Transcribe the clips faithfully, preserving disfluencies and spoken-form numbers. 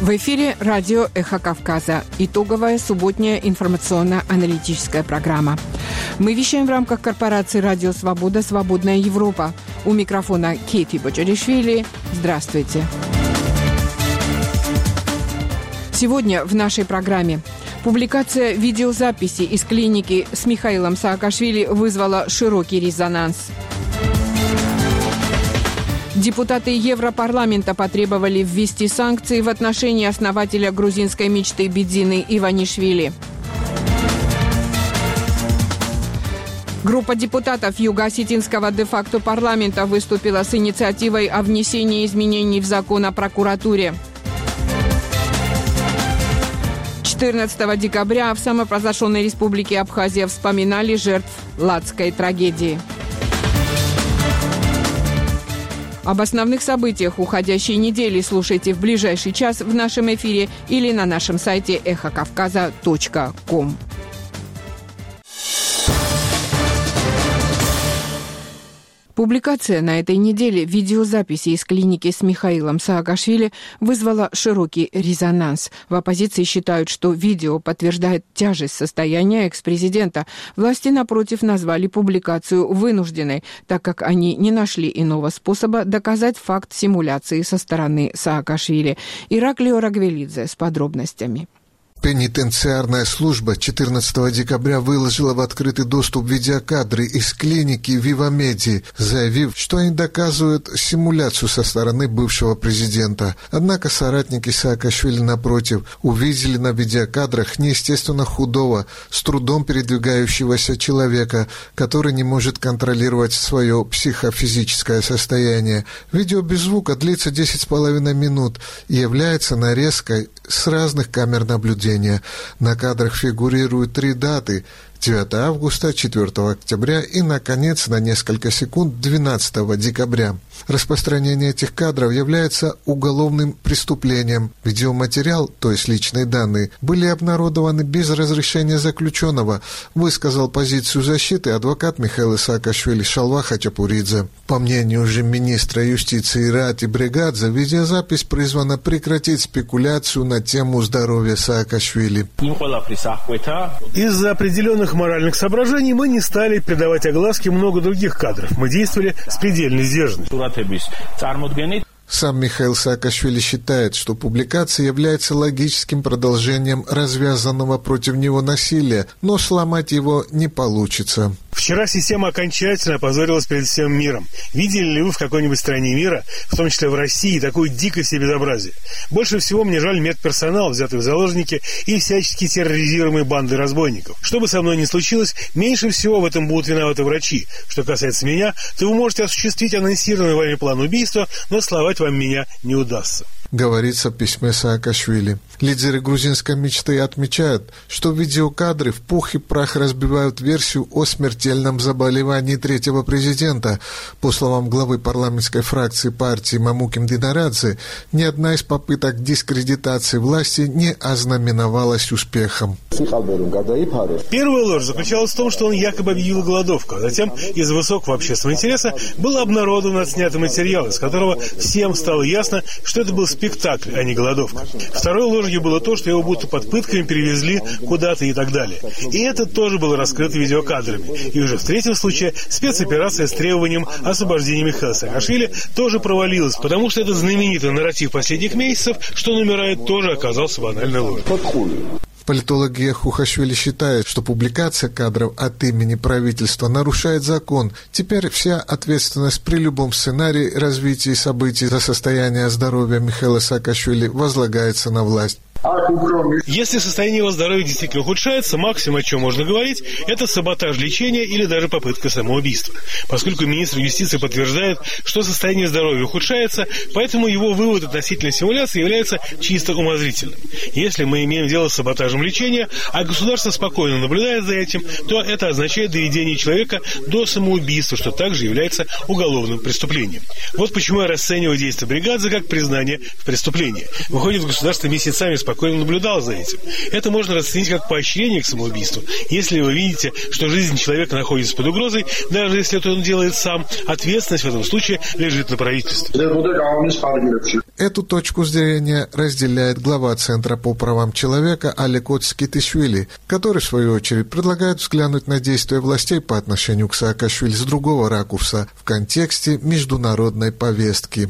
В эфире радио «Эхо Кавказа». Итоговая субботняя информационно-аналитическая программа. Мы вещаем в рамках корпорации «Радио Свобода. Свободная Европа». У микрофона Кейти Боджаришвили. Здравствуйте. Сегодня в нашей программе публикация видеозаписи из клиники с Михаилом Саакашвили вызвала широкий резонанс. Депутаты Европарламента потребовали ввести санкции в отношении основателя грузинской мечты Бидзины Иванишвили. Группа депутатов Юго-Осетинского де-факто парламента выступила с инициативой о внесении изменений в закон о прокуратуре. четырнадцатого декабря в самопровозглашенной республике Абхазия вспоминали жертв Ладской трагедии. Об основных событиях уходящей недели слушайте в ближайший час в нашем эфире или на нашем сайте эхо кавказа точка ком. Публикация на этой неделе видеозаписи из клиники с Михаилом Саакашвили вызвала широкий резонанс. В оппозиции считают, что видео подтверждает тяжесть состояния экс-президента. Власти, напротив, назвали публикацию вынужденной, так как они не нашли иного способа доказать факт симуляции со стороны Саакашвили. Ираклио Рагвелидзе с подробностями. Пенитенциарная служба четырнадцатого декабря выложила в открытый доступ видеокадры из клиники Вивамеди, заявив, что они доказывают симуляцию со стороны бывшего президента. Однако соратники Саакашвили, напротив, увидели на видеокадрах неестественно худого, с трудом передвигающегося человека, который не может контролировать свое психофизическое состояние. Видео без звука длится десять с половиной минут и является нарезкой с разных камер наблюдения. На кадрах фигурируют три даты – девятого августа, четвёртого октября и, наконец, на несколько секунд двенадцатого декабря. Распространение этих кадров является уголовным преступлением. Видеоматериал, то есть личные данные, были обнародованы без разрешения заключенного, высказал позицию защиты адвокат Михаила Саакашвили Шалва Хачапуридзе. По мнению же министра юстиции Рати Бригадзе, видеозапись призвана прекратить спекуляцию на тему здоровья Саакашвили. Из-за определенных моральных соображений мы не стали придавать огласке много других кадров. Мы действовали с предельной сдержанностью. Сам Михаил Саакашвили считает, что публикация является логическим продолжением развязанного против него насилия, но сломать его не получится. Вчера система окончательно опозорилась перед всем миром. Видели ли вы в какой-нибудь стране мира, в том числе в России, такое дикость и безобразие? Больше всего мне жаль медперсонал, взятый в заложники, и всячески терроризируемые банды разбойников. Что бы со мной ни случилось, меньше всего в этом будут виноваты врачи. Что касается меня, то вы можете осуществить анонсированный вами план убийства, но словать вам меня не удастся. Говорится в письме Саакашвили. Лидеры грузинской мечты отмечают, что видеокадры в пух и прах разбивают версию о смертельном заболевании третьего президента. По словам главы парламентской фракции партии Мамуким Динарадзе, ни одна из попыток дискредитации власти не ознаменовалась успехом. Первая ложь заключалась в том, что он якобы объявил голодовку, а затем из высокого общественного интереса был обнародован отснятый материал, из которого всем стало ясно, что это был спектакль, а не голодовка. Второй ложью было то, что его будто под пытками перевезли куда-то и так далее. И это тоже было раскрыто видеокадрами. И уже в третьем случае спецоперация с требованием освобождения Михаила Саакашвили тоже провалилась, потому что этот знаменитый нарратив последних месяцев, что он умирает, тоже оказался банальной ложью. Политологи Хухашвили считают, что публикация кадров от имени правительства нарушает закон. Теперь вся ответственность при любом сценарии развития событий за состояние здоровья Михаила Саакашвили возлагается на власть. Если состояние его здоровья действительно ухудшается, максимум, о чем можно говорить, это саботаж лечения или даже попытка самоубийства. Поскольку министр юстиции подтверждает, что состояние здоровья ухудшается, поэтому его вывод относительно симуляции является чисто умозрительным. Если мы имеем дело с саботажем лечения, а государство спокойно наблюдает за этим, то это означает доведение человека до самоубийства, что также является уголовным преступлением. Вот почему я расцениваю действия Бригадзе как признание в преступлении. Выходит, государство месяцами спокойно наблюдал за этим. Это можно расценить как поощрение к самоубийству. Если вы видите, что жизнь человека находится под угрозой, даже если это он делает сам, ответственность в этом случае лежит на правительстве. Эту точку зрения разделяет глава Центра по правам человека Алекот Скитишвили, который, в свою очередь, предлагает взглянуть на действия властей по отношению к Саакашвили с другого ракурса в контексте международной повестки.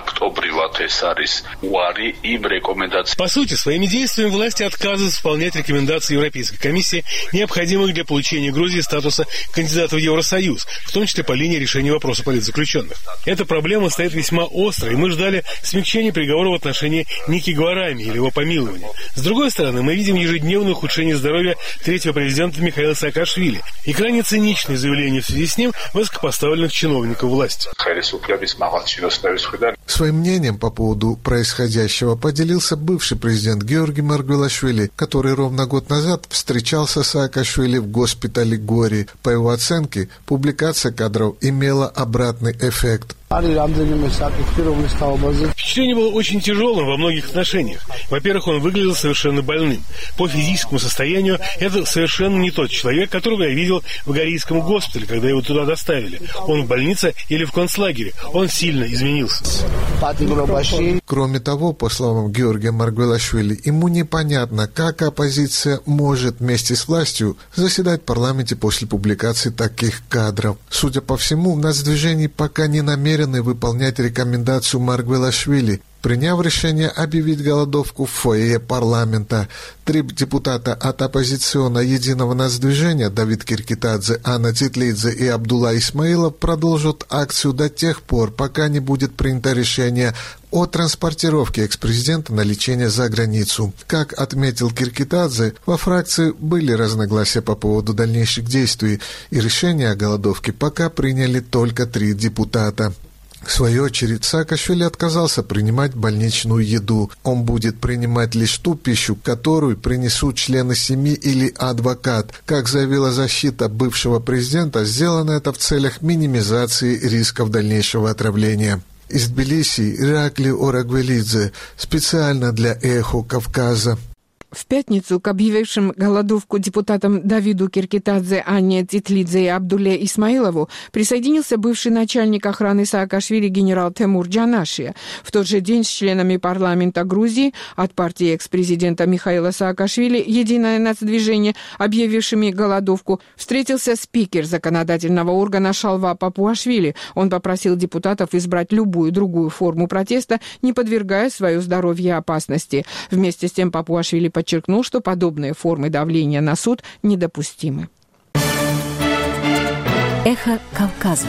По сути, своими действиями власти отказываются выполнять рекомендации Европейской комиссии, необходимых для получения Грузии статуса кандидата в Евросоюз, в том числе по линии решения вопроса политзаключенных. Эта проблема стоит весьма остро, и мы ждали смягчения приговора в отношении Ники Гварами или его помилования. С другой стороны, мы видим ежедневное ухудшение здоровья третьего президента Михаила Саакашвили и крайне циничные заявления в связи с ним высокопоставленных чиновников власти. Своим мнением по поводу происходящего поделился бывший президент Георгий Маргвелашвили, который ровно год назад встречался с Саакашвили в госпитале Гори. По его оценке, публикация кадров имела обратный эффект. Впечатление было очень тяжелым во многих отношениях. Во-первых, он выглядел совершенно больным. По физическому состоянию это совершенно не тот человек, которого я видел в Горийском госпитале, когда его туда доставили. Он в больнице или в концлагере. Он сильно изменился. Кроме того, по словам Георгия Маргвелашвили, ему непонятно, как оппозиция может вместе с властью заседать в парламенте после публикации таких кадров. Судя по всему, в нацдвижении пока не намерены выполнять рекомендацию Маргвелашвили, приняв решение объявить голодовку в фойе парламента. Три депутата от оппозиционно единого нацдвижения Давид Киркитадзе, Анна Титлидзе и Абдулла Исмаилов продолжат акцию до тех пор, пока не будет принято решение о транспортировке экс-президента на лечение за границу. Как отметил Киркитадзе, во фракции были разногласия по поводу дальнейших действий, и решение о голодовке пока приняли только три депутата. В свою очередь, Саакашвили отказался принимать больничную еду. Он будет принимать лишь ту пищу, которую принесут члены семьи или адвокат. Как заявила защита бывшего президента, сделано это в целях минимизации рисков дальнейшего отравления. Из Тбилиси Иракли Орагвелидзе, специально для «Эхо Кавказа». В пятницу к объявившим голодовку депутатам Давиду Киркитадзе, Анне Титлидзе и Абдулле Исмаилову присоединился бывший начальник охраны Саакашвили генерал Темур Джанашия. В тот же день с членами парламента Грузии от партии экс-президента Михаила Саакашвили «Единое нацдвижение», объявившими голодовку, встретился спикер законодательного органа Шалва Папуашвили. Он попросил депутатов избрать любую другую форму протеста, не подвергая свое здоровье опасности. Вместе с тем Папуашвили подчеркнул, что подобные формы давления на суд недопустимы. Эхо Кавказа.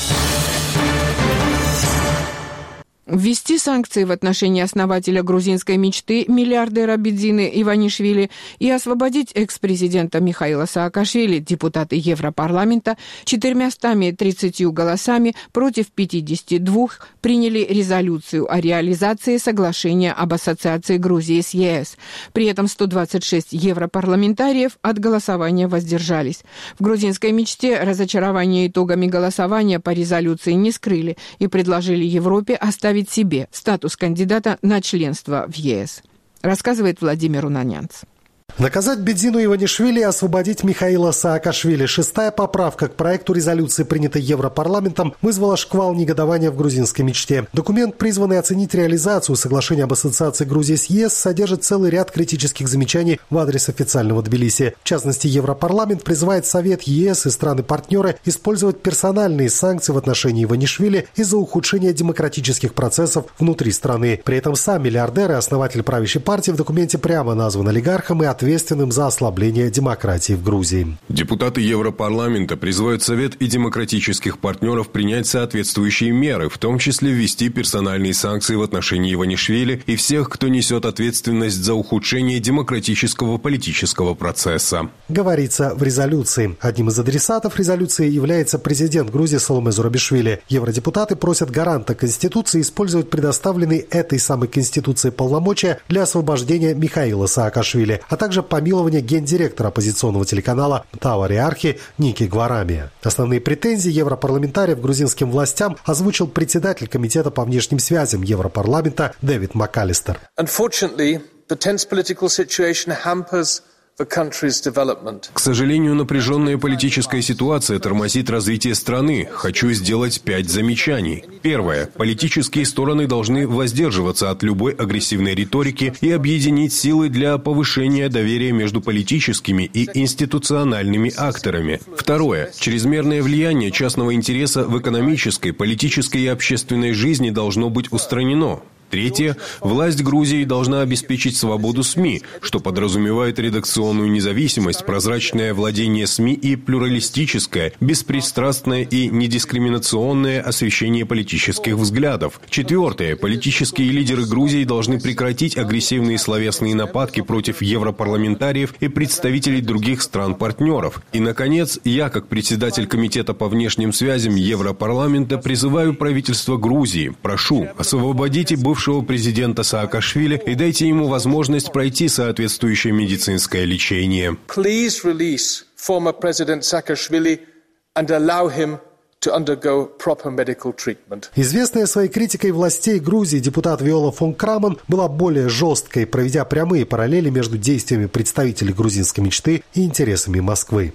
Ввести санкции в отношении основателя грузинской мечты, миллиардера Бедзины Иванишвили, и освободить экс-президента Михаила Саакашвили депутаты Европарламента четырьмястами тридцатью голосами против пятидесяти двух приняли резолюцию о реализации соглашения об ассоциации Грузии с ЕС. При этом сто двадцать шесть европарламентариев от голосования воздержались. В грузинской мечте разочарование итогами голосования по резолюции не скрыли и предложили Европе оставить себе статус кандидата на членство в ЕС, рассказывает Владимир Унанянц. Наказать Бедзину Иванишвили и освободить Михаила Саакашвили. Шестая поправка к проекту резолюции, принятой Европарламентом, вызвала шквал негодования в грузинской мечте. Документ, призванный оценить реализацию соглашения об ассоциации Грузии с ЕС, содержит целый ряд критических замечаний в адрес официального Тбилиси. В частности, Европарламент призывает Совет ЕС и страны-партнеры использовать персональные санкции в отношении Иванишвили из-за ухудшения демократических процессов внутри страны. При этом сам миллиардер и основатель правящей партии в документе прямо назван олигархом и ответственным за ослабление демократии в Грузии. Депутаты Европарламента призывают Совет и демократических партнеров принять соответствующие меры, в том числе ввести персональные санкции в отношении Иванишвили и всех, кто несет ответственность за ухудшение демократического политического процесса. Говорится в резолюции. Одним из адресатов резолюции является президент Грузии Саломе Зурабишвили. Евродепутаты просят гаранта Конституции использовать предоставленные этой самой Конституции полномочия для освобождения Михаила Саакашвили, а также помилование гендиректора оппозиционного телеканала Тавари Архи Ники Гварами. Основные претензии европарламентариев грузинским властям озвучил председатель Комитета по внешним связям Европарламента Дэвид МакАлистер. The tense political situation hampers К сожалению, напряженная политическая ситуация тормозит развитие страны. Хочу сделать пять замечаний. Первое. Политические стороны должны воздерживаться от любой агрессивной риторики и объединить силы для повышения доверия между политическими и институциональными акторами. Второе. Чрезмерное влияние частного интереса в экономической, политической и общественной жизни должно быть устранено. Третье. Власть Грузии должна обеспечить свободу СМИ, что подразумевает редакционную независимость, прозрачное владение СМИ и плюралистическое, беспристрастное и недискриминационное освещение политических взглядов. Четвертое. Политические лидеры Грузии должны прекратить агрессивные словесные нападки против европарламентариев и представителей других стран-партнеров. И, наконец, я, как председатель Комитета по внешним связям Европарламента, призываю правительство Грузии, прошу, освободите бывшего президента Саакашвили и дайте ему возможность пройти соответствующее медицинское лечение. Please release former President Saakashvili and allow him to undergo proper medical treatment. Известная своей критикой властей Грузии депутат Виола фон Крамон была более жесткой, проведя прямые параллели между действиями представителей грузинской мечты и интересами Москвы.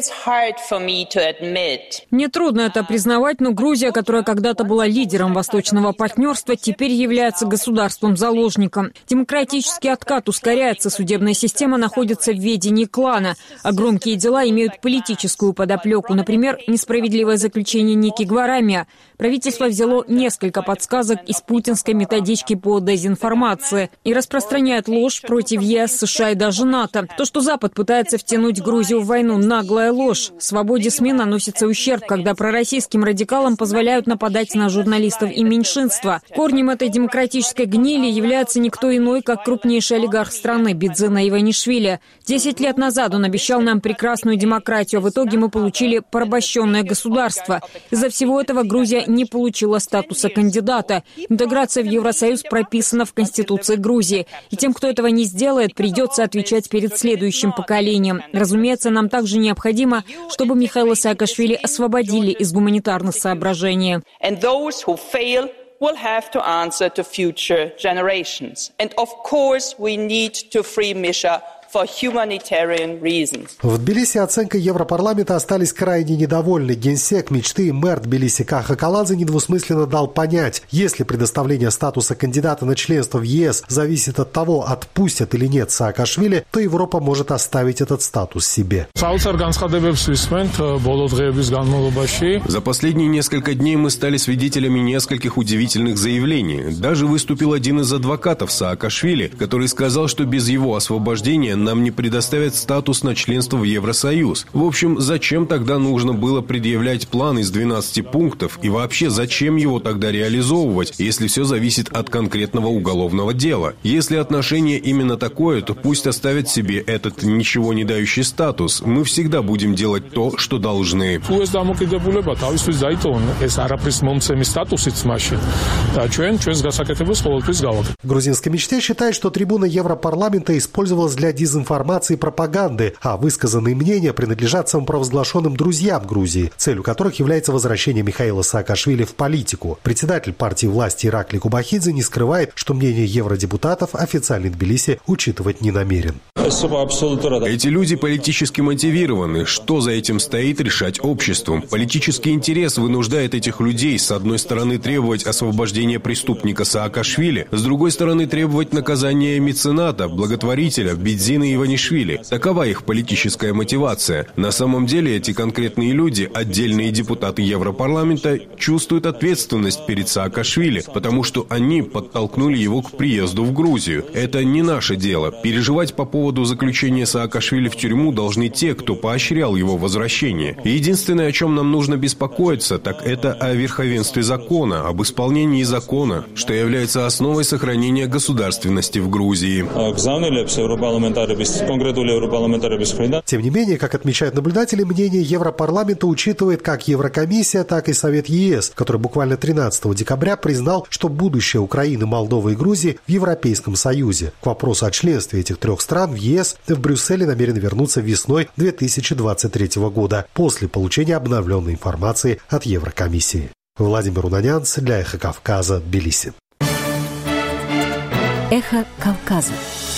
Мне трудно это признавать, но Грузия, которая когда-то была лидером восточного партнерства, теперь является государством-заложником. Демократический откат ускоряется, судебная система находится в ведении клана, а громкие дела имеют политическую подоплеку. Например, несправедливое заключение Ники Гварамия. Правительство взяло несколько подсказок из путинской методички по дезинформации и распространяет ложь против ЕС, США и даже НАТО. То, что Запад пытается втянуть Грузию в войну, наглая ложь. Свободе СМИ наносится ущерб, когда пророссийским радикалам позволяют нападать на журналистов и меньшинства. Корнем этой демократической гнили является никто иной, как крупнейший олигарх страны Бидзина Иванишвили. Десять лет назад он обещал нам прекрасную демократию, а в итоге мы получили порабощенное государство. Из-за всего этого Грузия не получила статуса кандидата. Интеграция в Евросоюз прописана в Конституции Грузии. И тем, кто этого не сделает, придется отвечать перед следующим поколением. Разумеется, нам также необходимо, чтобы Михаила Саакашвили освободили из гуманитарных соображений. Will have to answer to future generations. And of course we need to free Misha for humanitarian reasons. В Тбилиси оценкой Европарламента остались крайне недовольны. Генсек мечты мэр Тбилиси Каха Каладзе недвусмысленно дал понять, если предоставление статуса кандидата на членство в ЕС зависит от того, отпустят или нет Саакашвили, то Европа может оставить этот статус себе. За последние несколько дней мы стали свидетелями нескольких удивительных заявлений. Даже выступил один из адвокатов Саакашвили, который сказал, что без его освобождения нам не предоставят статус на членство в Евросоюз. В общем, зачем тогда нужно было предъявлять план из двенадцати пунктов и вообще зачем его тогда реализовывать, если все зависит от конкретного уголовного дела? Если отношение именно такое, то пусть оставят себе этот ничего не дающий статус. Мы всегда будем делать то, что должны. В грузинской мечте считают, что трибуна Европарламента использовалась для дезинформации и пропаганды, а высказанные мнения принадлежат самопровозглашенным друзьям Грузии, целью которых является возвращение Михаила Саакашвили в политику. Председатель партии власти Иракли Кубахидзе не скрывает, что мнение евродепутатов официальный Тбилиси учитывать не намерен. Эти люди политически мотивированы. Что за этим стоит, решать обществом. Политический интерес вынуждает этих людей, с одной стороны, требовать освобождения преступника Саакашвили, с другой стороны, требовать наказания мецената, благотворителя Бидзина Иванишвили. Такова их политическая мотивация. На самом деле эти конкретные люди, отдельные депутаты Европарламента, чувствуют ответственность перед Саакашвили, потому что они подтолкнули его к приезду в Грузию. Это не наше дело. Переживать по поводу заключения Саакашвили в тюрьму должны те, кто поощрял его возвращение. И единственное, о чем нам нужно беспокоиться, так это о верховенстве закона, об исполнении закона, что является основой сохранения государственности в Грузии. Тем не менее, как отмечают наблюдатели, мнение Европарламента учитывает как Еврокомиссия, так и Совет ЕС, который буквально тринадцатого декабря признал, что будущее Украины, Молдовы и Грузии в Европейском Союзе. К вопросу о членстве этих трех стран в ЕС в Брюсселе намерен вернуться весной две тысячи двадцать третьего года, после получения обновленной информации от Еврокомиссии. Владимир Унанянц для Эхо Кавказа, Тбилиси. Эхо Кавказа.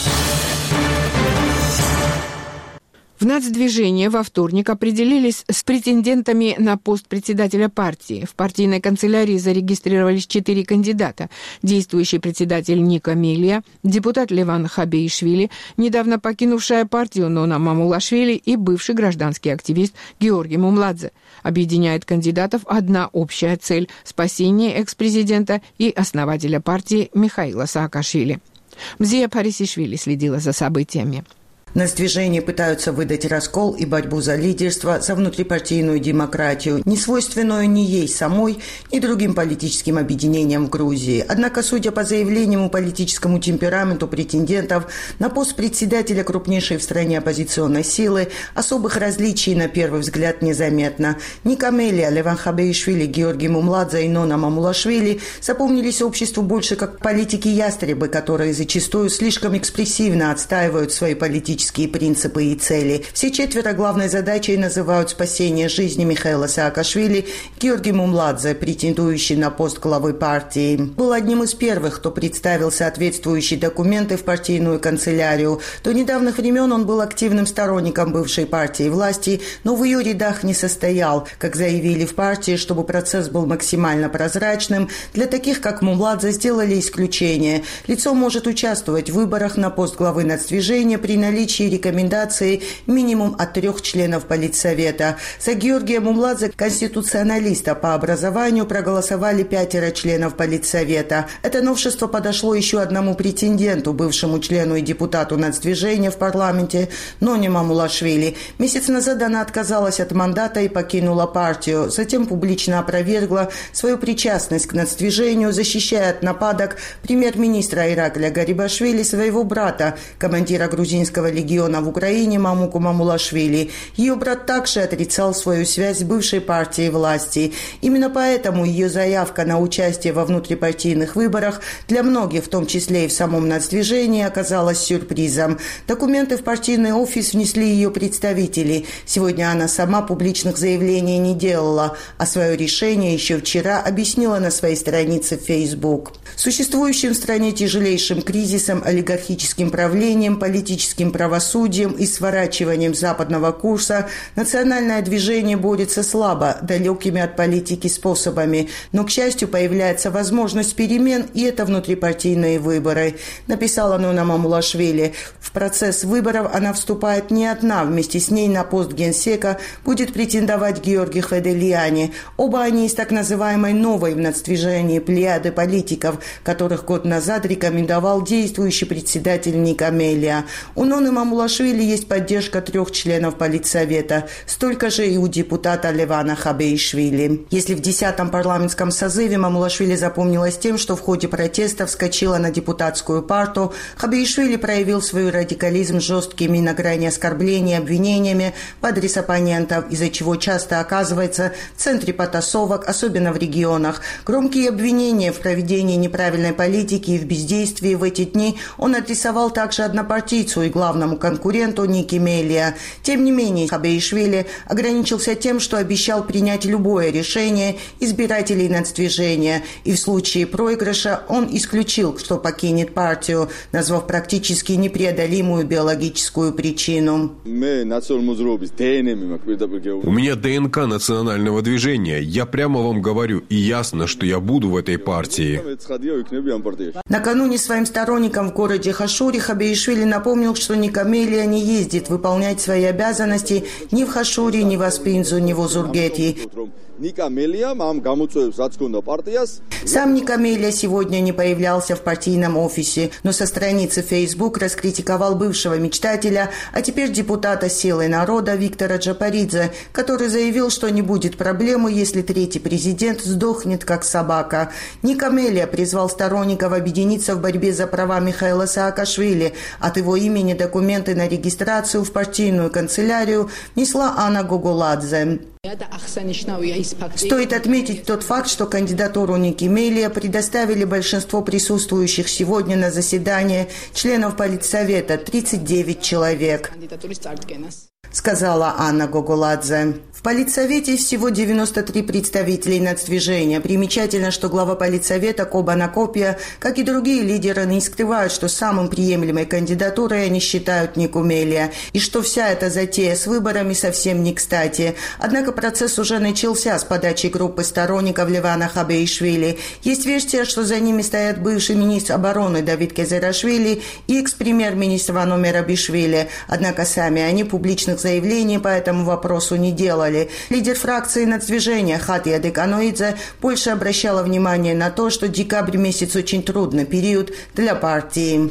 В нацдвижении во вторник определились с претендентами на пост председателя партии. В партийной канцелярии зарегистрировались четыре кандидата. Действующий председатель Ника Мелия, депутат Леван Хабеишвили, недавно покинувшая партию Нона Мамулашвили и бывший гражданский активист Георгий Мумладзе. Объединяет кандидатов одна общая цель – спасение экс-президента и основателя партии Михаила Саакашвили. Мзия Парисишвили следила за событиями. Нацдвижение пытаются выдать раскол и борьбу за лидерство, за внутрипартийную демократию, не свойственную ни ей самой, ни другим политическим объединениям в Грузии. Однако, судя по заявлениям и политическому темпераменту претендентов на пост председателя крупнейшей в стране оппозиционной силы, особых различий на первый взгляд незаметно. Ника Мелия, Леван Хабеишвили, Георгий Мумладзе и Нона Мамулашвили запомнились обществу больше как политики-ястребы, которые зачастую слишком экспрессивно отстаивают свои политические принципы и цели. Все четверо главной задачей называют спасение жизни Михаила Саакашвили. Георгий Мумладзе, претендующий на пост главы партии, был одним из первых, кто представил соответствующие документы в партийную канцелярию. До недавних времен он был активным сторонником бывшей партии власти, но в ее рядах не состоял. Как заявили в партии, чтобы процесс был максимально прозрачным, для таких, как Мумладзе, сделали исключение. Лицо может участвовать в выборах на пост главы нацдвижения при наличии рекомендации минимум от трех членов Политсовета. За Георгия Мумладзе, конституционалиста по образованию, проголосовали пятеро членов Политсовета. Это новшество подошло еще одному претенденту, бывшему члену и депутату нацдвижения в парламенте Ноне Мамулашвили. Месяц назад она отказалась от мандата и покинула партию. Затем публично опровергла свою причастность к нацдвижению, защищая от нападок премьер-министра Иракля Гарибашвили, своего брата, командира грузинского легиона в Украине Мамуку Мамулашвили. Ее брат также отрицал свою связь с бывшей партией власти. Именно поэтому ее заявка на участие во внутрипартийных выборах для многих, в том числе и в самом нацдвижении, оказалась сюрпризом. Документы в партийный офис внесли ее представители. Сегодня она сама публичных заявлений не делала, а свое решение еще вчера объяснила на своей странице в Facebook. Существующим в стране тяжелейшим кризисом, олигархическим правлением, политическим правосудием и сворачиванием западного курса национальное движение борется слабо, далекими от политики способами. Но, к счастью, появляется возможность перемен, и это внутрипартийные выборы, написала Нона Мамулашвили. В процесс выборов она вступает не одна. Вместе с ней на пост генсека будет претендовать Георгий Хведелиани. Оба они из так называемой новой в нацдвижении плеяды политиков, которых год назад рекомендовал действующий председатель Ника Мелия. У Ноны Мамулашвили есть поддержка трех членов Политсовета, столько же и у депутата Левана Хабеишвили. Если в десятом парламентском созыве Мамулашвили запомнилась тем, что в ходе протеста вскочила на депутатскую парту, Хабеишвили проявил свой радикализм жесткими на грани оскорблений и обвинениями в адрес оппонентов, из-за чего часто оказывается в центре потасовок, особенно в регионах. Громкие обвинения в проведении неправильной политики и в бездействии в эти дни он адресовал также однопартийцу и главному конкуренту Нике Мелия. Тем не менее, Хабеишвили ограничился тем, что обещал принять любое решение избирателей нацдвижения, и в случае проигрыша он исключил, что покинет партию, назвав практически непреодолимую биологическую причину. У меня ДНК национального движения. Я прямо вам говорю, и ясно, что я буду в этой партии. Накануне своим сторонникам в городе Хашури Хабеишвили напомнил, что Ника Мелия не ездит выполнять свои обязанности ни в Хашури, ни в Аспинзу, ни в Озургети. Сам Ника Мелия сегодня не появлялся в партийном офисе, но со страницы Facebook раскритиковал бывшего мечтателя, а теперь депутата «Силы народа» Виктора Джапаридзе, который заявил, что не будет проблемы, если третий президент сдохнет как собака. Ника Мелия призвал сторонников объединиться в борьбе за права Михаила Саакашвили. От его имени документы на регистрацию в партийную канцелярию внесла Анна Гогуладзе. Стоит отметить тот факт, что кандидатуру Ники Мелия предоставили большинство присутствующих сегодня на заседании членов Политсовета – тридцать девять человек. сказала Анна Гогуладзе. В Политсовете всего девяносто три представителей нацдвижения. Примечательно, что глава Политсовета Коба Накопья, как и другие лидеры, не скрывают, что самым приемлемой кандидатурой они считают Никумелия, и что вся эта затея с выборами совсем не кстати. Однако процесс уже начался с подачи группы сторонников Левана Хабеишвили. Есть версия, что за ними стоят бывший министр обороны Давид Кезерашвили и экс-премьер-министр Вано Мерабишвили. Однако сами они публичных заявлений по этому вопросу не делали. Лидер фракции нацдвижения Хатия Деканоидзе больше обращала внимание на то, что декабрь месяц очень трудный период для партии.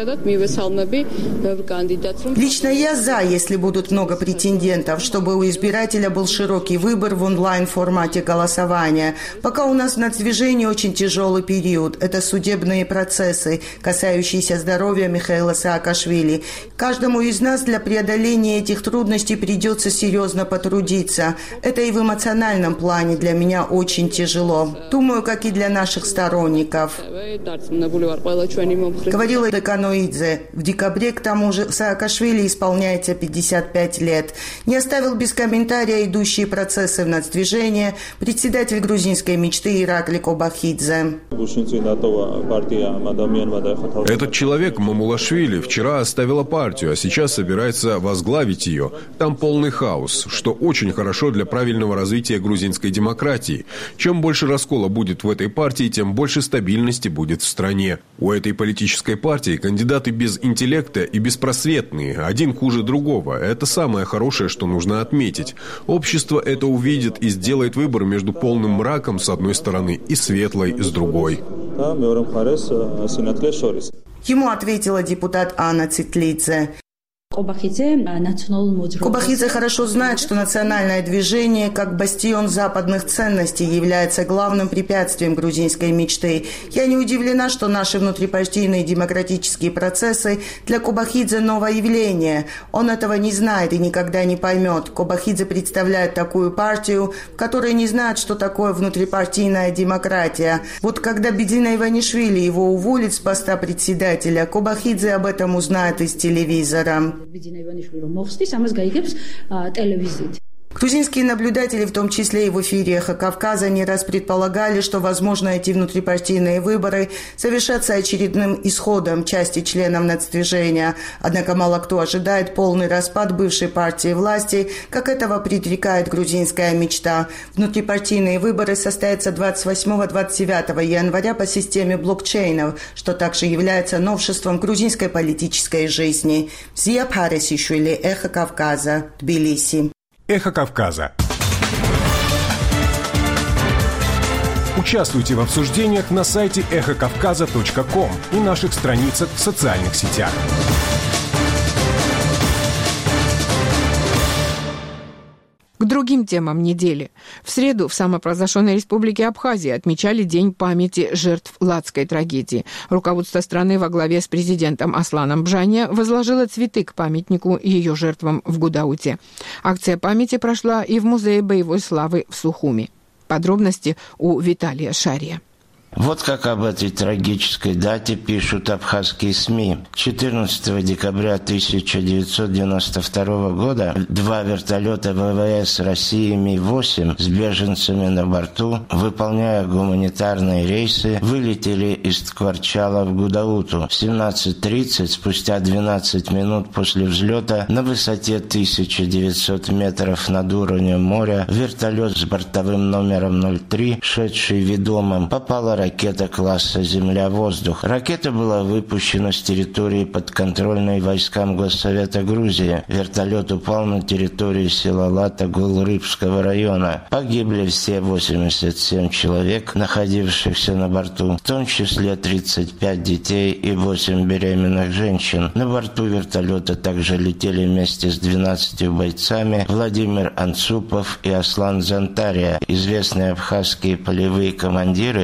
Лично я за, если будут много претендентов, чтобы у избирателя был широкий выбор в онлайн-формате голосования. Пока у нас в нацдвижении очень тяжелый период. Это судебные процессы, касающиеся здоровья Михаила Саакашвили. Каждому из нас для преодоления этих трудностей придется серьезно потрудиться. Это и в эмоциональном плане для меня очень тяжело. Думаю, как и для наших сторонников. Говорила Деканоидзе. В декабре, к тому же, Саакашвили исполняется пятьдесят пять лет. Не оставил без комментария идущие процессы в нацдвижении председатель грузинской мечты Иракли Кобахидзе. Этот человек, Мамулашвили, вчера оставила партию, а сейчас собирается возглавить ее. Там полный хаос, что очень хорошо для правильного развития грузинской демократии. Чем больше раскола будет в этой партии, тем больше стабильности будет в стране. У этой политической партии кандидаты без интеллекта и беспросветные, один хуже другого. Это самое хорошее, что нужно отметить. Общество это увидит и сделает выбор между полным мраком с одной стороны и светлой с другой. Ему ответила депутат Анна Цитлидзе. Кобахидзе хорошо знает, что национальное движение, как бастион западных ценностей, является главным препятствием грузинской мечты. Я не удивлена, что наши внутрипартийные демократические процессы для Кобахидзе новое явление. Он этого не знает и никогда не поймет. Кобахидзе представляет такую партию, в которой не знают, что такое внутрипартийная демократия. Вот когда Бедзина Иванишвили его уволит с поста председателя, Кобахидзе об этом узнает из телевизора. Грузинские наблюдатели, в том числе и в эфире «Эхо Кавказа», не раз предполагали, что, возможно, эти внутрипартийные выборы совершатся очередным исходом части членов нацдвижения. Однако мало кто ожидает полный распад бывшей партии власти, как этого предрекает грузинская мечта. Внутрипартийные выборы состоятся двадцать восьмого — двадцать девятого января по системе блокчейнов, что также является новшеством грузинской политической жизни. Зия Паресишвили, «Эхо Кавказа», Тбилиси. «Эхо Кавказа». Участвуйте в обсуждениях на сайте эхо кавказа точка ком и наших страницах в социальных сетях. К другим темам недели. В среду в самопровозглашенной республике Абхазия отмечали День памяти жертв Ладской трагедии. Руководство страны во главе с президентом Асланом Бжания возложило цветы к памятнику ее жертвам в Гудауте. Акция памяти прошла и в Музее боевой славы в Сухуми. Подробности у Виталия Шария. Вот как об этой трагической дате пишут абхазские СМИ. четырнадцатого декабря тысяча девятьсот девяносто второго года два вертолета ВВС России Ми восемь с беженцами на борту, выполняя гуманитарные рейсы, вылетели из Ткварчала в Гудауту. В семнадцать тридцать, спустя двенадцать минут после взлета, на высоте тысяча девятьсот метров над уровнем моря, вертолет с бортовым номером ноль три, шедший ведомым, попала ракета класса «Земля-воздух». Ракета была выпущена с территории подконтрольной войскам Госсовета Грузии. Вертолет упал на территории села Лата Гулрыбского района. Погибли все восемьдесят семь человек, находившихся на борту, в том числе тридцать пять детей и восемь беременных женщин. На борту вертолета также летели вместе с двенадцатью бойцами Владимир Анцупов и Аслан Зантария, известные абхазские полевые командиры, позже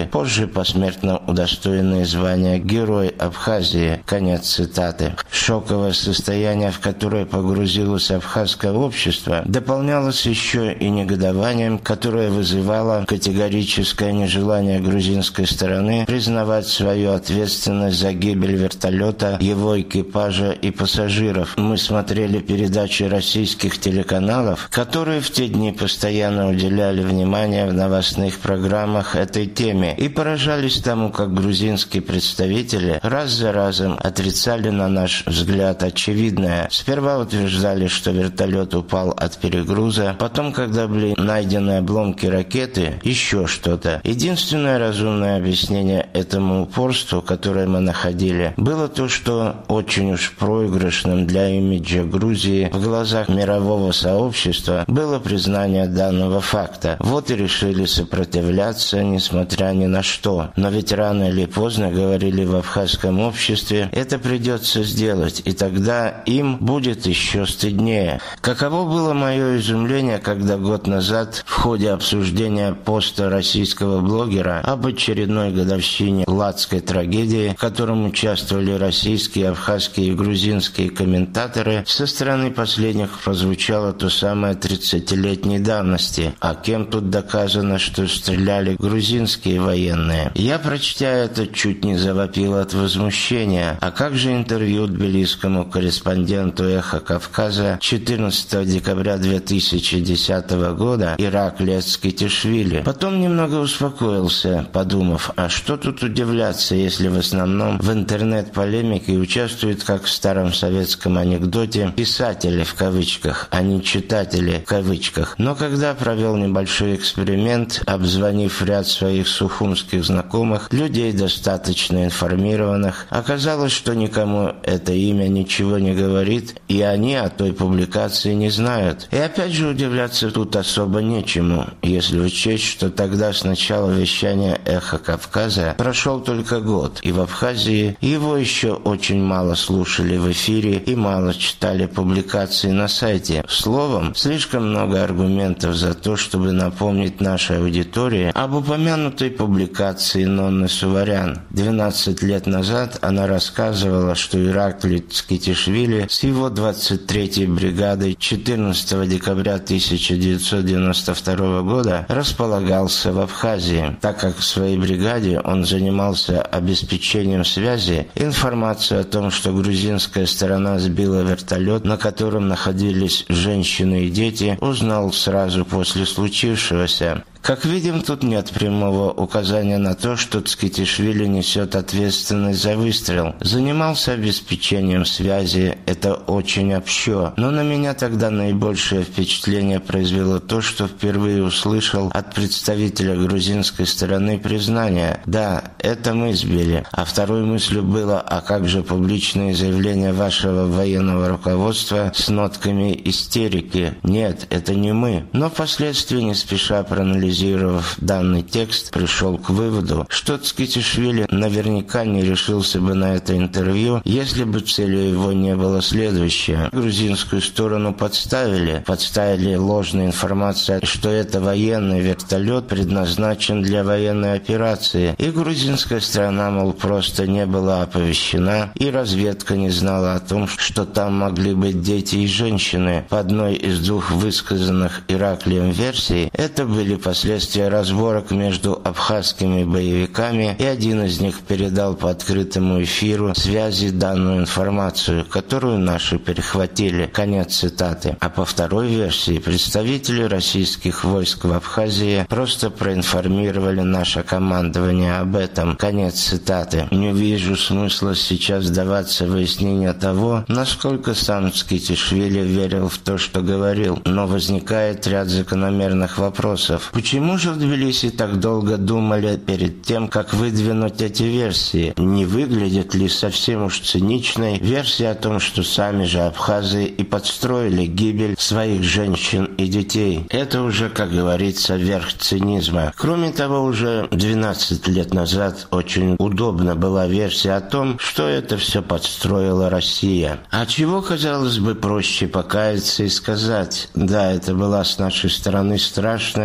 тоже посмертно удостоенные звания Герой Абхазии. Конец цитаты. Шоковое состояние, в которое погрузилось абхазское общество, дополнялось еще и негодованием, которое вызывало категорическое нежелание грузинской стороны признавать свою ответственность за гибель вертолета, его экипажа и пассажиров. Мы смотрели передачи российских телеканалов, которые в те дни постоянно уделяли внимание в новостных программах этой теме и поражались тому, как грузинские представители раз за разом отрицали, на наш взгляд, очевидное. Сперва утверждали, что вертолет упал от перегруза, потом, когда были найдены обломки ракеты, еще что-то. Единственное разумное объяснение этому упорству, которое мы находили, было то, что очень уж проигрышным для имиджа Грузии в глазах мирового сообщества было признание данного факта. Вот и решили сопротивляться, несмотря ни на что. Но ведь рано или поздно, говорили в абхазском обществе, это придется сделать, и тогда им будет еще стыднее. Каково было мое изумление, когда год назад в ходе обсуждения поста российского блогера об очередной годовщине ладской трагедии, в котором участвовали российские, абхазские и грузинские комментаторы, со стороны последних прозвучало то самое тридцатилетней давности. А кем тут доказано, что стреляли грузинские военные? Я, прочтя это, чуть не завопил от возмущения. А как же интервью тбилисскому корреспонденту «Эхо Кавказа» четырнадцатого декабря две тысячи десятого года Ираклия Цкитишвили? Потом немного успокоился, подумав, а что тут удивляться, если в основном в интернет-полемике участвуют, как в старом советском анекдоте, писатели в кавычках, а не читатели в кавычках. Но когда провел небольшой эксперимент, обзвонив ряд своих сухумских знакомых, людей достаточно информированных, оказалось, что никому это имя ничего не говорит, и они о той публикации не знают. И опять же удивляться тут особо нечему, если учесть, что тогда с начала вещания «Эхо Кавказа» прошел только год, и в Абхазии его еще очень мало слушали в эфире и мало читали публикации на сайте. Словом, слишком много аргументов за то, чтобы напомнить нашей аудитории об упомянутой публикации Нонны Суварян. двенадцать лет назад она рассказывала, что Ираклий Цкитишвили с его двадцать третьей бригадой четырнадцатого декабря тысяча девятьсот девяносто второго года располагался в Абхазии. Так как в своей бригаде он занимался обеспечением связи, информацию о том, что грузинская сторона сбила вертолет, на котором находились женщины и дети, узнал сразу после случившегося. Как видим, тут нет прямого указания на то, что Цкитишвили несет ответственность за выстрел. Занимался обеспечением связи, это очень общо. Но на меня тогда наибольшее впечатление произвело то, что впервые услышал от представителя грузинской стороны признание: да, это мы сбили. А второй мыслью было: а как же публичные заявления вашего военного руководства с нотками истерики? Нет, это не мы. Но впоследствии, не спеша проанализировав данный текст, пришел к выводу, что Цкитишвили наверняка не решился бы на это интервью, если бы целью его не было следующее. Грузинскую сторону подставили, подставили ложной информацией, что это военный вертолет предназначен для военной операции, и грузинская сторона, мол, просто не была оповещена, и разведка не знала о том, что там могли быть дети и женщины. По одной из двух высказанных Ираклием версий, это были последствия разборок между абхазскими боевиками, и один из них передал по открытому эфиру связи данную информацию, которую наши перехватили. Конец цитаты. А по второй версии, представители российских войск в Абхазии просто проинформировали наше командование об этом. Конец цитаты. Не вижу смысла сейчас даваться в выяснение того, насколько сам Цкитишвили верил в то, что говорил, но возникает ряд закономерных вопросов. Почему же в Тбилиси так долго думали перед тем, как выдвинуть эти версии? Не выглядит ли совсем уж циничной версия о том, что сами же абхазы и подстроили гибель своих женщин и детей? Это уже, как говорится, верх цинизма. Кроме того, уже двенадцать лет назад очень удобна была версия о том, что это все подстроила Россия. А чего, казалось бы, проще покаяться и сказать: да, это была с нашей стороны страшная, ужасная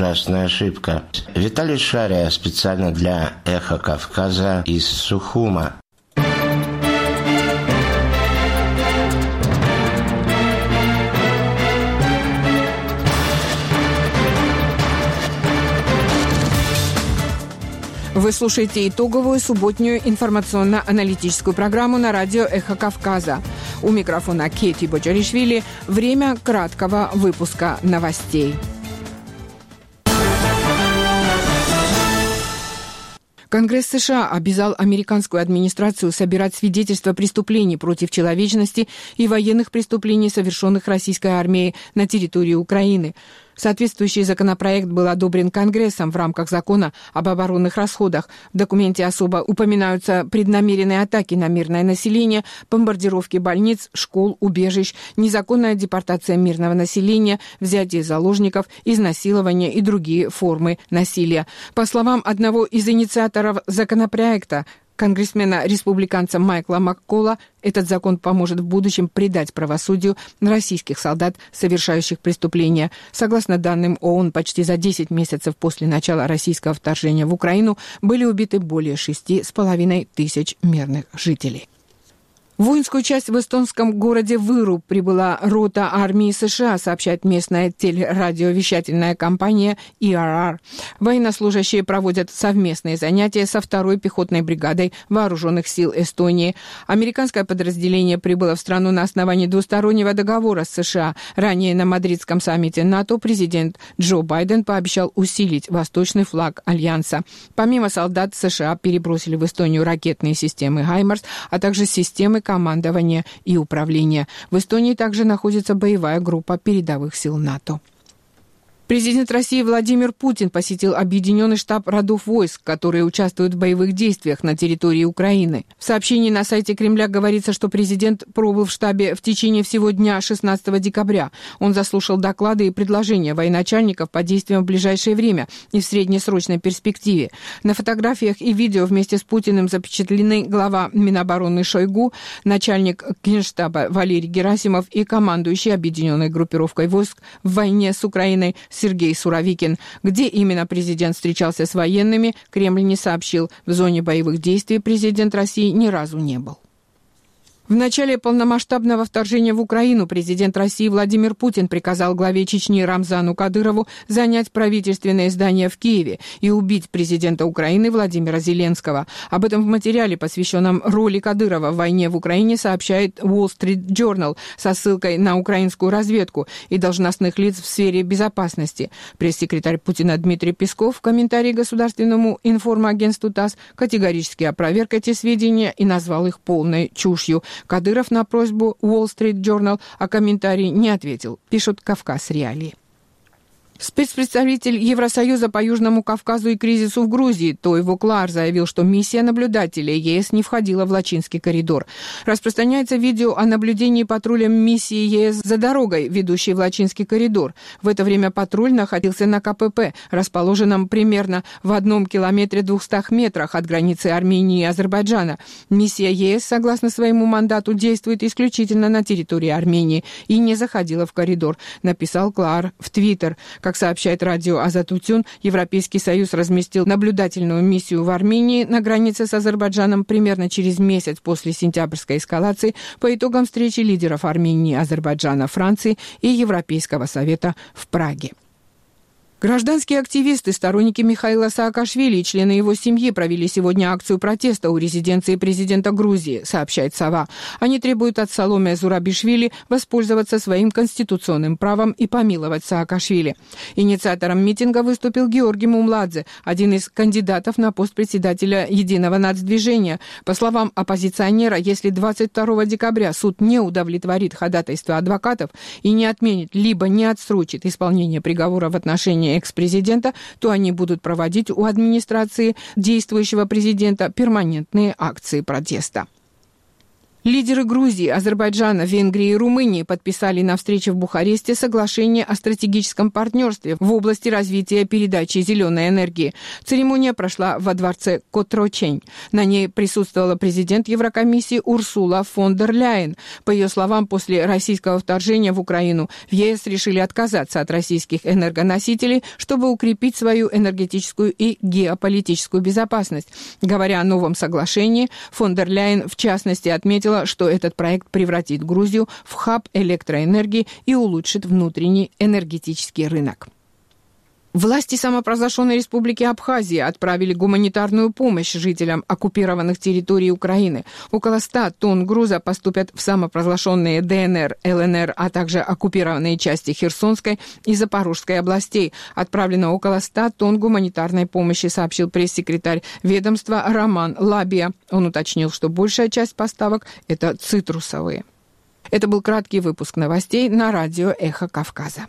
ужасная ошибка. Виталий Шария специально для «Эхо Кавказа» из Сухума. Вы слушаете итоговую субботнюю информационно-аналитическую программу на радио «Эхо Кавказа». У микрофона Кети Боджаришвили. Время краткого выпуска новостей. Конгресс США обязал американскую администрацию собирать свидетельства преступлений против человечности и военных преступлений, совершенных российской армией на территории Украины. Соответствующий законопроект был одобрен Конгрессом в рамках закона об оборонных расходах. В документе особо упоминаются преднамеренные атаки на мирное население, бомбардировки больниц, школ, убежищ, незаконная депортация мирного населения, взятие заложников, изнасилование и другие формы насилия. По словам одного из инициаторов законопроекта, конгрессмена-республиканца Майкла Маккола, этот закон поможет в будущем придать правосудию российских солдат, совершающих преступления. Согласно данным ООН, почти за десять месяцев после начала российского вторжения в Украину были убиты более шести с половиной тысяч мирных жителей. В воинскую часть в эстонском городе Выру прибыла рота армии США, сообщает местная телерадиовещательная компания и ар ар. Военнослужащие проводят совместные занятия со второй пехотной бригадой Вооруженных сил Эстонии. Американское подразделение прибыло в страну на основании двустороннего договора с США. Ранее на мадридском саммите НАТО президент Джо Байден пообещал усилить восточный флаг Альянса. Помимо солдат, США перебросили в Эстонию ракетные системы «Хаймарс», а также системы командования и управления. В Эстонии также находится боевая группа передовых сил НАТО. Президент России Владимир Путин посетил объединенный штаб родов войск, которые участвуют в боевых действиях на территории Украины. В сообщении на сайте Кремля говорится, что президент пробыл в штабе в течение всего дня шестнадцатого декабря. Он заслушал доклады и предложения военачальников по действиям в ближайшее время и в среднесрочной перспективе. На фотографиях и видео вместе с Путиным запечатлены глава Минобороны Шойгу, начальник Генштаба Валерий Герасимов и командующий объединенной группировкой войск в войне с Украиной Сергей Суровикин. Где именно президент встречался с военными, Кремль не сообщил. В зоне боевых действий президент России ни разу не был. В начале полномасштабного вторжения в Украину президент России Владимир Путин приказал главе Чечни Рамзану Кадырову занять правительственное здание в Киеве и убить президента Украины Владимира Зеленского. Об этом в материале, посвященном роли Кадырова в войне в Украине, сообщает Wall Street Journal со ссылкой на украинскую разведку и должностных лиц в сфере безопасности. Пресс-секретарь Путина Дмитрий Песков в комментарии государственному информагентству ТАСС категорически опроверг эти сведения и назвал их полной чушью. Кадыров на просьбу Wall Street Journal о комментарии не ответил, пишут «Кавказ Реалии». Спецпредставитель Евросоюза по Южному Кавказу и кризису в Грузии Тойво Клар заявил, что миссия наблюдателя ЕС не входила в Лачинский коридор. Распространяется видео о наблюдении патрулем миссии ЕС за дорогой, ведущей в Лачинский коридор. В это время патруль находился на ка пэ пэ, расположенном примерно в одном километре двухстах метрах от границы Армении и Азербайджана. Миссия ЕС, согласно своему мандату, действует исключительно на территории Армении и не заходила в коридор, написал Клар в Твиттер. Как сообщает радио Азатутюн, Европейский Союз разместил наблюдательную миссию в Армении на границе с Азербайджаном примерно через месяц после сентябрьской эскалации по итогам встречи лидеров Армении, Азербайджана, Франции и Европейского Совета в Праге. Гражданские активисты, сторонники Михаила Саакашвили и члены его семьи провели сегодня акцию протеста у резиденции президента Грузии, сообщает «Сова». Они требуют от Саломе Зурабишвили воспользоваться своим конституционным правом и помиловать Саакашвили. Инициатором митинга выступил Георгий Мумладзе, один из кандидатов на пост председателя Единого нацдвижения. По словам оппозиционера, если двадцать второго декабря суд не удовлетворит ходатайство адвокатов и не отменит либо не отсрочит исполнение приговора в отношении экс-президента, то они будут проводить у администрации действующего президента перманентные акции протеста. Лидеры Грузии, Азербайджана, Венгрии и Румынии подписали на встрече в Бухаресте соглашение о стратегическом партнерстве в области развития передачи зеленой энергии. Церемония прошла во дворце Котрочень. На ней присутствовала президент Еврокомиссии Урсула фон дер Ляйен. По ее словам, после российского вторжения в Украину в ЕС решили отказаться от российских энергоносителей, чтобы укрепить свою энергетическую и геополитическую безопасность. Говоря о новом соглашении, фон дер Ляйен в частности отметила, что этот проект превратит Грузию в хаб электроэнергии и улучшит внутренний энергетический рынок. Власти самопровозглашенной республики Абхазия отправили гуманитарную помощь жителям оккупированных территорий Украины. Около ста тонн груза поступят в самопровозглашенные ДНР, ЛНР, а также оккупированные части Херсонской и Запорожской областей. Отправлено около ста тонн гуманитарной помощи, сообщил пресс-секретарь ведомства Роман Лабия. Он уточнил, что большая часть поставок – это цитрусовые. Это был краткий выпуск новостей на радио «Эхо Кавказа».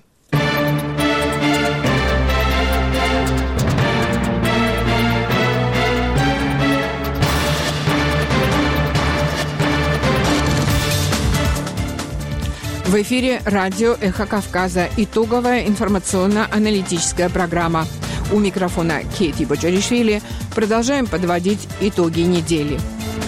В эфире радио «Эхо Кавказа». Итоговая информационно-аналитическая программа. У микрофона Кети Бочаришвили. Продолжаем подводить итоги недели.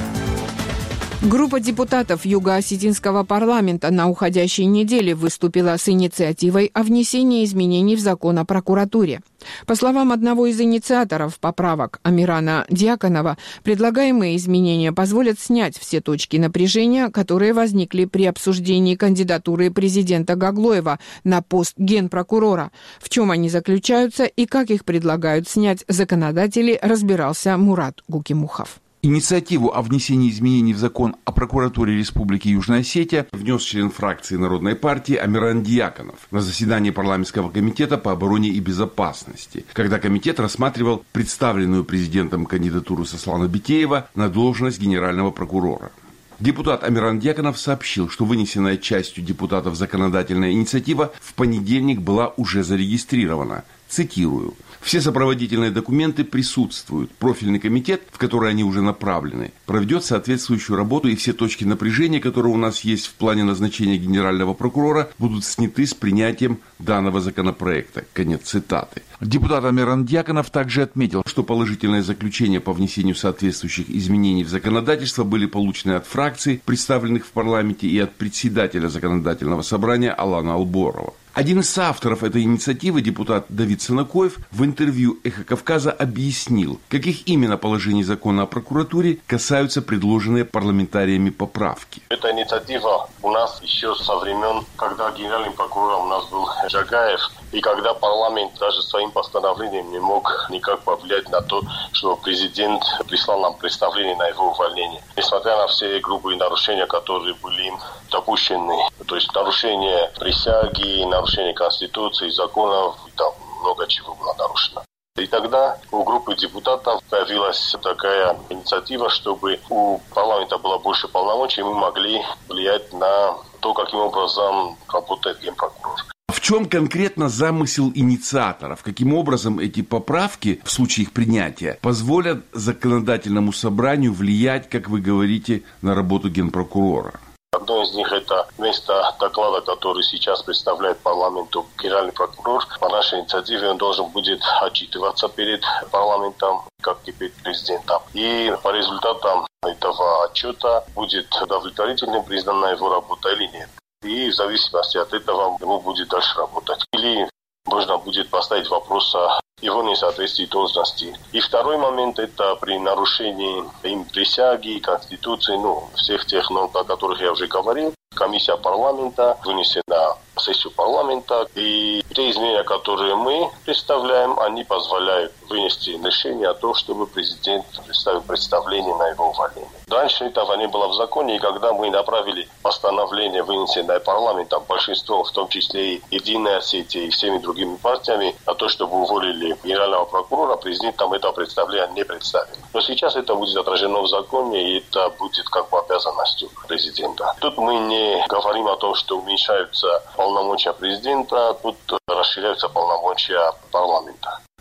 Группа депутатов Юго-Осетинского парламента на уходящей неделе выступила с инициативой о внесении изменений в закон о прокуратуре. По словам одного из инициаторов поправок Амирана Дьяконова, предлагаемые изменения позволят снять все точки напряжения, которые возникли при обсуждении кандидатуры президента Гаглоева на пост генпрокурора. В чем они заключаются и как их предлагают снять законодатели, разбирался Мурат Гукимухов. Инициативу о внесении изменений в закон о прокуратуре Республики Южная Осетия внес член фракции Народной партии Амиран Дьяконов на заседании парламентского комитета по обороне и безопасности, когда комитет рассматривал представленную президентом кандидатуру Сослана Битеева на должность генерального прокурора. Депутат Амиран Дьяконов сообщил, что вынесенная частью депутатов законодательная инициатива в понедельник была уже зарегистрирована. Цитирую. «Все сопроводительные документы присутствуют. Профильный комитет, в который они уже направлены, проведет соответствующую работу, и все точки напряжения, которые у нас есть в плане назначения генерального прокурора, будут сняты с принятием данного законопроекта». Конец цитаты. Депутат Амиран Дьяконов также отметил, что положительные заключения по внесению соответствующих изменений в законодательство были получены от фракций, представленных в парламенте, и от председателя законодательного собрания Алана Алборова. Один из соавторов этой инициативы, депутат Давид Санакоев, в интервью «Эхо Кавказа» объяснил, каких именно положений закона о прокуратуре касаются предложенные парламентариями поправки. Эта инициатива у нас еще со времен, когда генеральным прокурором у нас был Жагаев, и когда парламент даже своим постановлением не мог никак повлиять на то, что президент прислал нам представление на его увольнение. Несмотря на все грубые нарушения, которые были им допущены, то есть нарушение присяги, нарушение Конституции, законов, там много чего было нарушено. И тогда у группы депутатов появилась такая инициатива, чтобы у парламента было больше полномочий, и мы могли влиять на то, каким образом работает генпрокурор. В чем конкретно замысел инициаторов? Каким образом эти поправки, в случае их принятия, позволят законодательному собранию влиять, как вы говорите, на работу генпрокурора? Одно из них – это вместо доклада, который сейчас представляет парламенту генеральный прокурор. По нашей инициативе он должен будет отчитываться перед парламентом, как теперь президентом. И по результатам этого отчета будет удовлетворительным признана его работа или нет. И в зависимости от этого ему будет дальше работать. Или можно будет поставить вопрос о его несоответствии должности. И второй момент – это при нарушении им присяги, Конституции, ну, всех тех норм, о которых я уже говорил. Комиссия парламента вынесена на сессию парламента. И те изменения, которые мы представляем, они позволяют вынести решение о том, чтобы президент представил представление на его увольнение. Раньше этого не было в законе, и когда мы направили постановление, вынесенное парламентом, большинством, в том числе и Единой Осетии и всеми другими партиями, на то, чтобы уволили генерального прокурора, президент там это представление не представил. Но сейчас это будет отражено в законе, и это будет как бы обязанностью президента. Тут мы не говорим о том, что уменьшаются полномочия президента, тут расширяются полномочия парламента.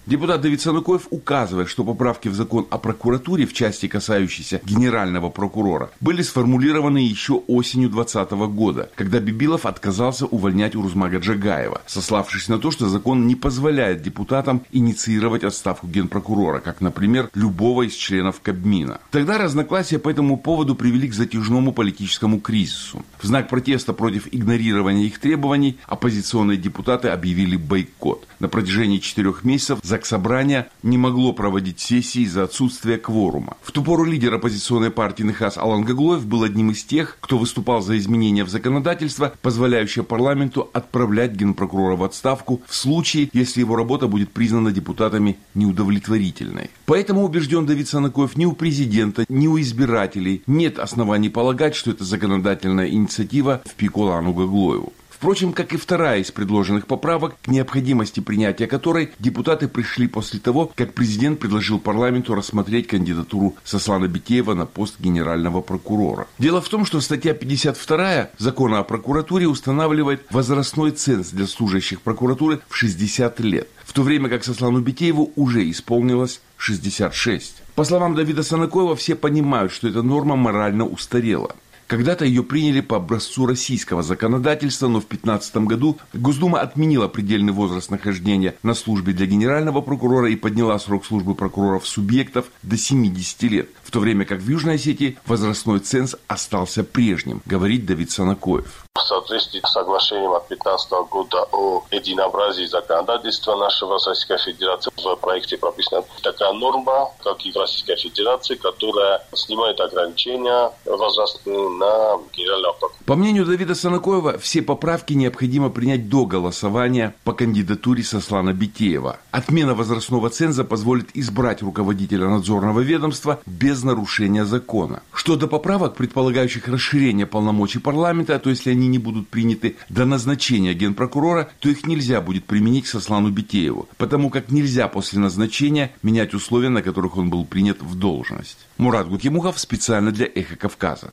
Депутат Давид Санукоев указывает, что поправки в закон о прокуратуре в части, касающейся генерального прокурора, были сформулированы еще осенью двадцатого года, когда Бибилов отказался увольнять Урузмага Джагаева, сославшись на то, что закон не позволяет депутатам инициировать отставку генпрокурора, как, например, любого из членов Кабмина. Тогда разногласия по этому поводу привели к затяжному политическому кризису. В знак протеста против игнорирования их требований оппозиционные депутаты объявили бойкот. На протяжении четырех месяцев Заксобрание не могло проводить сессии из-за отсутствия кворума. В ту пору лидер оппозиционной партии Нехас Алан Гаглоев был одним из тех, кто выступал за изменения в законодательство, позволяющее парламенту отправлять генпрокурора в отставку в случае, если его работа будет признана депутатами неудовлетворительной. Поэтому, убежден Давид Санукоев, ни у президента, ни у избирателей нет оснований полагать, что это законодательная инициатива в пику Алану Гаглоеву. Впрочем, как и вторая из предложенных поправок, к необходимости принятия которой депутаты пришли после того, как президент предложил парламенту рассмотреть кандидатуру Сослана Битеева на пост генерального прокурора. Дело в том, что статья пятьдесят вторая Закона о прокуратуре устанавливает возрастной ценз для служащих прокуратуры в шестьдесят лет, в то время как Сослану Битееву уже исполнилось шестьдесят шесть. По словам Давида Санукоева, все понимают, что эта норма морально устарела. Когда-то ее приняли по образцу российского законодательства, но в две тысячи пятнадцатом году Госдума отменила предельный возраст нахождения на службе для генерального прокурора и подняла срок службы прокуроров-субъектов до семидесяти лет, в то время как в Южной Осетии возрастной ценз остался прежним, говорит Давид Санукоев. В соответствии с соглашением от две тысячи пятнадцатого года о единообразии законодательства нашего Российской Федерации в проекте прописана такая норма, как и в Российской Федерации, которая снимает ограничения возрастные на генерального прокурора. По мнению Давида Санукоева, все поправки необходимо принять до голосования по кандидатуре Сослана Битеева. Отмена возрастного ценза позволит избрать руководителя надзорного ведомства без нарушения закона. Что до поправок, предполагающих расширение полномочий парламента, то если они не будут приняты до назначения генпрокурора, то их нельзя будет применить к Сослану Битееву, потому как нельзя после назначения менять условия, на которых он был принят в должность. Мурат Гукимухов специально для «Эхо Кавказа».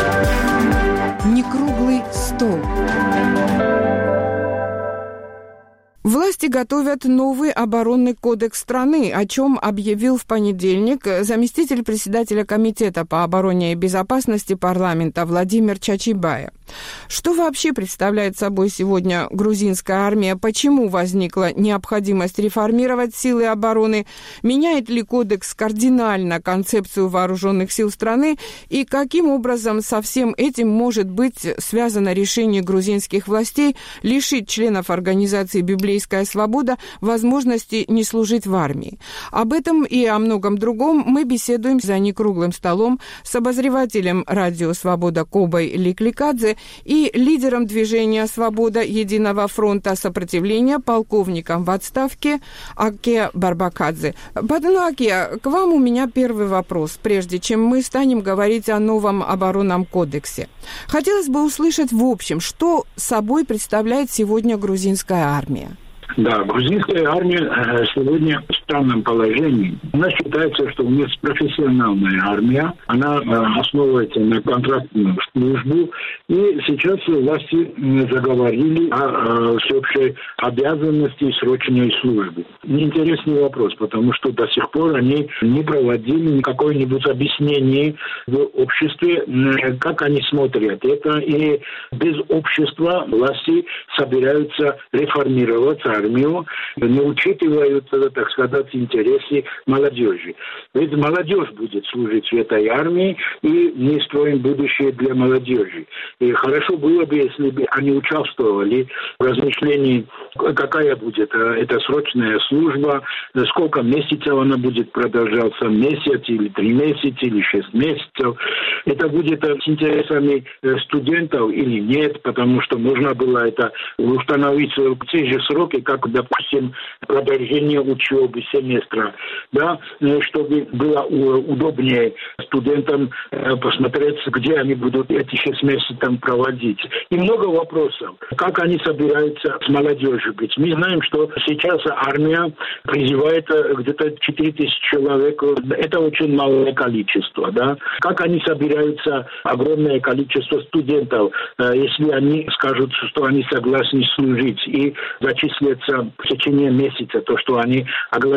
Некруглый стол. Власти готовят новый оборонный кодекс страны, о чем объявил в понедельник заместитель председателя Комитета по обороне и безопасности парламента Владимир Чачибая. Что вообще представляет собой сегодня грузинская армия? Почему возникла необходимость реформировать силы обороны? Меняет ли кодекс кардинально концепцию вооруженных сил страны? И каким образом со всем этим может быть связано решение грузинских властей лишить членов организации «Библейская свобода» возможности не служить в армии? Об этом и о многом другом мы беседуем за некруглым столом с обозревателем радио «Свобода» Кобой Ликликадзе и лидером движения «Свобода Единого фронта сопротивления» полковником в отставке Аке Барбакадзе. Бадну Аке, к вам у меня первый вопрос, прежде чем мы станем говорить о новом оборонном кодексе. Хотелось бы услышать в общем, что собой представляет сегодня грузинская армия. Да, грузинская армия сегодня в странном положении. Она считается, что у нас профессиональная армия. Она основывается на контрактную службу. И сейчас власти заговорили о всеобщей обязанности срочной службы. Интересный вопрос, потому что до сих пор они не проводили какое-нибудь объяснение в обществе, как они смотрят это. И без общества власти собираются реформировать армию, не учитывают, так сказать, интересы молодежи. Ведь молодежь будет служить в этой армии, и мы строим будущее для молодежи. И хорошо было бы, если бы они участвовали в размышлении, какая будет эта срочная служба, сколько месяцев она будет продолжаться, месяц или три месяца, или шесть месяцев. Это будет с интересами студентов или нет, потому что можно было это установить в те же сроки, как, допустим, продолжение учебы семестра, да, чтобы было удобнее студентам посмотреть, где они будут эти шесть месяцев там проводить. И много вопросов. Как они собираются с молодежью быть? Мы знаем, что сейчас армия призывает где-то четыре тысячи человек. Это очень малое количество, да. Как они собираются огромное количество студентов, если они скажут, что они согласны служить и зачислятся в течение месяца, то, что они огласили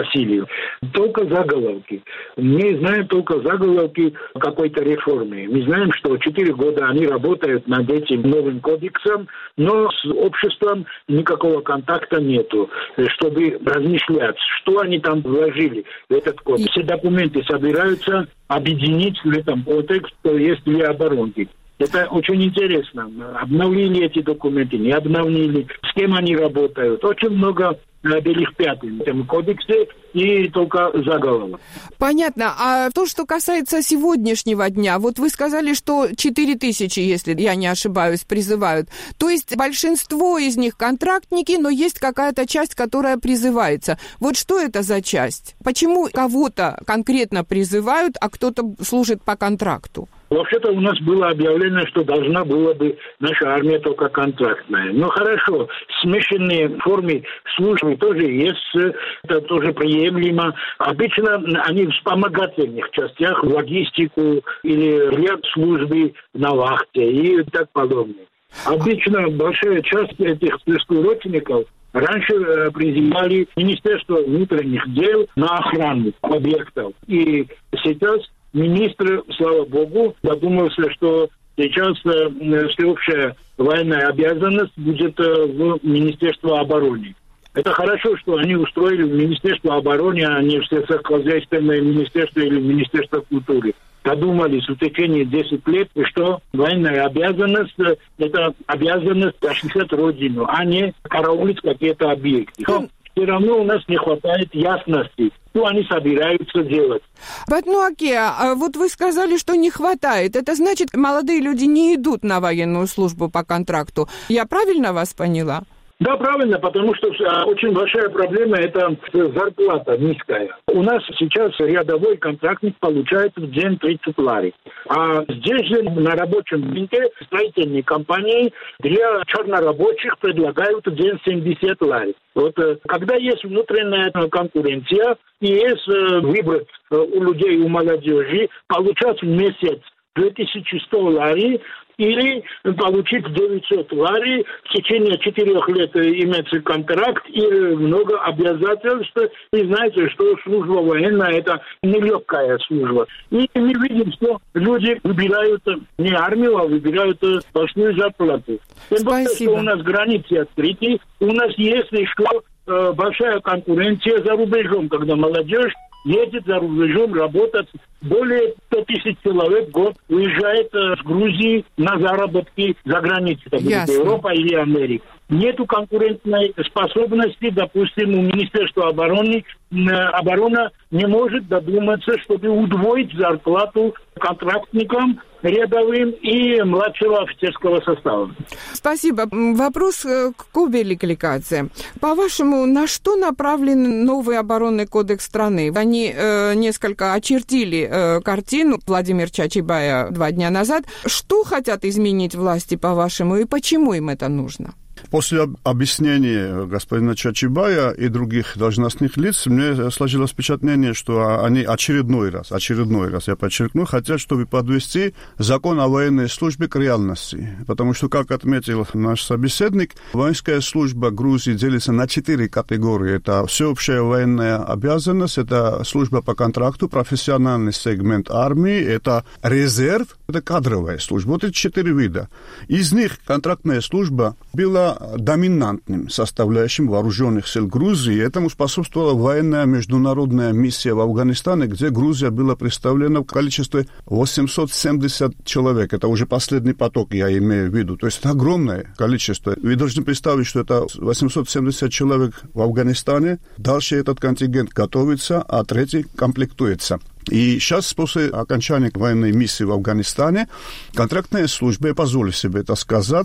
спросили. Только заголовки. Мы знаем только заголовки какой-то реформы. Мы знаем, что четыре года они работают над этим новым кодексом, но с обществом никакого контакта нету, чтобы размышлять, что они там вложили в этот кодекс. Все документы собираются объединить в этом кодексе, то есть две оборонки. Это очень интересно. Обновили эти документы, не обновили, с кем они работают. Очень много белых пятен в этом кодексе и только заголовок. Понятно. А то, что касается сегодняшнего дня, вот вы сказали, что четыре тысячи, если я не ошибаюсь, призывают. То есть большинство из них контрактники, но есть какая-то часть, которая призывается. Вот что это за часть? Почему кого-то конкретно призывают, а кто-то служит по контракту? Вообще-то у нас было объявлено, что должна была бы наша армия только контрактная. Ну хорошо, смешанные формы службы тоже есть, это тоже приемлемо. Обычно они в вспомогательных частях, логистику или ряд службы на вахте и так подобное. Обычно большая часть этих беспилотников раньше э, призывали Министерство внутренних дел на охрану объектов. И сейчас министр, слава богу, додумался, что сейчас э, всеобщая военная обязанность будет э, в Министерство обороны. Это хорошо, что они устроили в Министерство обороны, а не в сельскохозяйственное министерство или Министерство культуры. Додумались в течение десяти лет, что военная обязанность – это обязанность защищать родину, а не караулить какие-то объекты. Но все равно у нас не хватает ясности, что они собираются делать. Батнуаке, вот вы сказали, что не хватает. Это значит, молодые люди не идут на военную службу по контракту. Я правильно вас поняла? Да, правильно, потому что очень большая проблема – это зарплата низкая. У нас сейчас рядовой контрактник получает в день тридцать лари. А здесь же на рабочем рынке строительные компании для чернорабочих предлагают в день семьдесят лари. Вот когда есть внутренняя конкуренция и есть выбор у людей, у молодежи, получать в месяц две тысячи сто лари, или получить девятьсот лари, в течение четырех лет имеется контракт и много обязательств. И знаете, что служба военная – это нелегкая служба. И мы видим, что люди выбирают не армию, а выбирают большую зарплату. Тем более, что у нас границы открыты, у нас есть еще э, большая конкуренция за рубежом, когда молодежь едет за рубежом работать. Более ста тысяч человек в год уезжает э, с Грузии на заработки за границей, это будет Европа или Америка. Нету конкурентной способности, допустим, у Министерства обороны, э, оборона не может додуматься, чтобы удвоить зарплату контрактникам, рядовым и младшего офицерского состава. Спасибо. Вопрос к Кубе Кликадзе. По-вашему, на что направлен новый оборонный кодекс страны? Они э, несколько очертили э, картину Владимир Чачибая два дня назад. Что хотят изменить власти, по-вашему, и почему им это нужно? После объяснения господина Чачибая и других должностных лиц мне сложилось впечатление, что они очередной раз, очередной раз, я подчеркну, хотят, чтобы подвести закон о военной службе к реальности. Потому что, как отметил наш собеседник, воинская служба Грузии делится на четыре категории. Это всеобщая военная обязанность, это служба по контракту, профессиональный сегмент армии, это резерв, это кадровая служба. Вот эти четыре вида. Из них контрактная служба была доминантным составляющим вооруженных сил Грузии. Этому способствовала военная международная миссия в Афганистане, где Грузия была представлена в количестве восемьсот семьдесят человек. Это уже последний поток, я имею в виду. То есть это огромное количество. Вы должны представить, что это восемьсот семьдесят человек в Афганистане. Дальше этот контингент готовится, а третий комплектуется. И сейчас, после окончания военной миссии в Афганистане, контрактная служба, я позволю себе это сказать,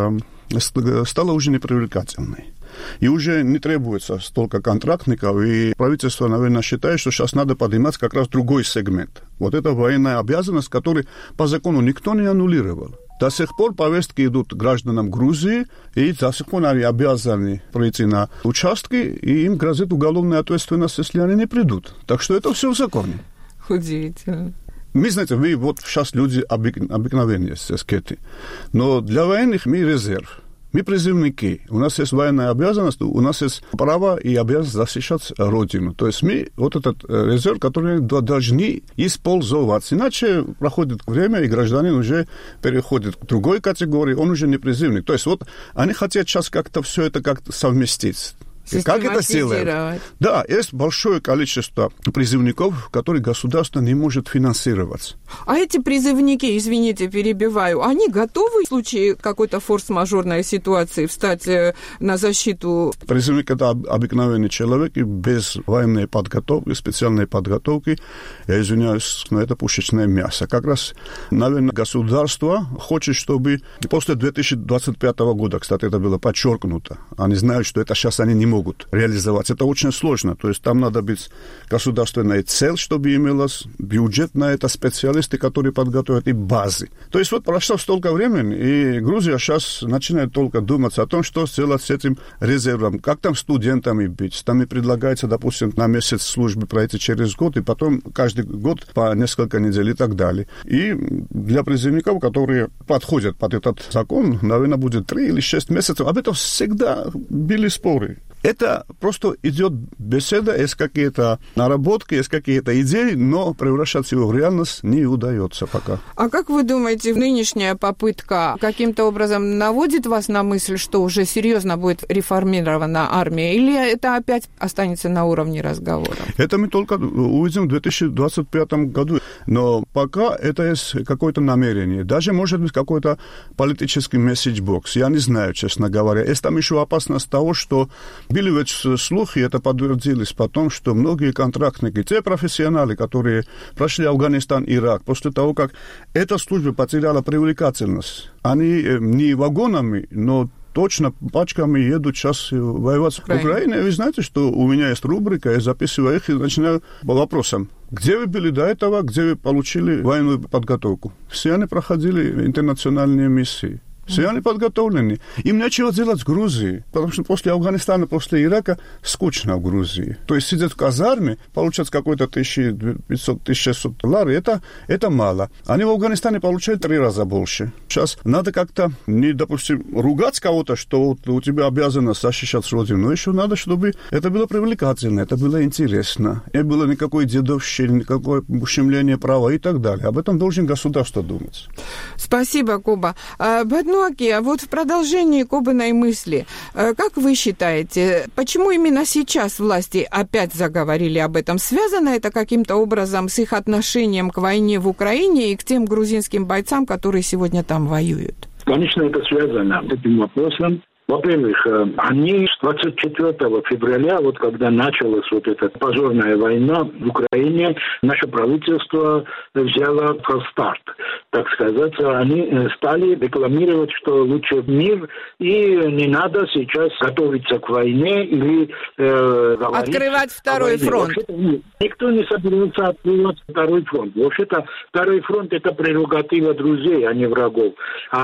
стала уже непривлекательной. И уже не требуется столько контрактников, и правительство, наверное, считает, что сейчас надо поднимать как раз другой сегмент. Вот это военная обязанность, которую по закону никто не аннулировал. До сих пор повестки идут гражданам Грузии, и до сих пор они обязаны прийти на участки, и им грозит уголовная ответственность, если они не придут. Так что это все в законе. Удивительно. Мы, знаете, мы вот сейчас люди обык... обыкновенные, скеты. Но для военных мы резерв. Мы призывники, у нас есть военная обязанность, у нас есть право и обязанность защищать Родину. То есть мы вот этот резерв, который должны использовать. Иначе проходит время, и гражданин уже переходит к другой категории, он уже не призывник. То есть вот они хотят сейчас как-то все это как-то совместить. Как это сделать? Да, есть большое количество призывников, которые государство не может финансировать. А эти призывники, извините, перебиваю, они готовы в случае какой-то форс-мажорной ситуации встать на защиту? Призывник – это обыкновенный человек без военной подготовки, специальной подготовки. Я извиняюсь, но это пушечное мясо. Как раз, наверное, государство хочет, чтобы после две тысячи двадцать пятого года, кстати, это было подчеркнуто, они знают, что это сейчас они не могут реализовать. Это очень сложно. То есть там надо быть государственная цель, чтобы имелось бюджет на это, специалисты, которые подготовят, и базы. То есть вот прошло столько времени, и Грузия сейчас начинает только думать о том, что сделать с этим резервом. Как там студентами быть? Там и предлагается, допустим, на месяц службы пройти через год, и потом каждый год по несколько недель и так далее. И для призывников, которые подходят под этот закон, наверное, будет три или шесть месяцев. Об этом всегда были споры. Это просто идет беседа, есть какие-то наработки, есть какие-то идеи, но превращать его в реальность не удается пока. А как вы думаете, нынешняя попытка каким-то образом наводит вас на мысль, что уже серьезно будет реформирована армия, или это опять останется на уровне разговора? Это мы только увидим в две тысячи двадцать пятом году. Но пока это есть какое-то намерение. Даже, может быть, какой-то политический месседж-бокс. Я не знаю, честно говоря. Есть там еще опасность того, что были ведь слухи, это подтвердились потом, что многие контрактники, те профессионалы, которые прошли Афганистан, Ирак, после того, как эта служба потеряла привлекательность, они не вагонами, но точно пачками едут сейчас воевать в Украине. Вы знаете, что у меня есть рубрика, я записываю их и начинаю по вопросам. Где вы были до этого, где вы получили военную подготовку? Все они проходили интернациональные миссии. Все они подготовлены. Им нечего делать в Грузии, потому что после Афганистана, после Ирака скучно в Грузии. То есть сидеть в казарме, получать какой-то тысяча пятьсот - тысяча шестьсот долларов, это, это мало. Они в Афганистане получают три раза больше. Сейчас надо как-то, не, допустим, ругать кого-то, что вот у тебя обязанность защищать родину, но еще надо, чтобы это было привлекательно, это было интересно. Не было никакой дедовщины, никакое ущемление права и так далее. Об этом должен государство думать. Спасибо, Куба. А вот в продолжении Кобиной мысли, как вы считаете, почему именно сейчас власти опять заговорили об этом? Связано это каким-то образом с их отношением к войне в Украине и к тем грузинским бойцам, которые сегодня там воюют? Конечно, это связано с этим вопросом. Во-первых, они с двадцать четвёртого февраля, вот когда началась вот эта позорная война в Украине, наше правительство взяло старт, так сказать. Они стали рекламировать, что лучше мир, и не надо сейчас готовиться к войне или э, открывать второй фронт. Никто не собирается открывать второй фронт. Вообще-то второй фронт – это прерогатива друзей, а не врагов.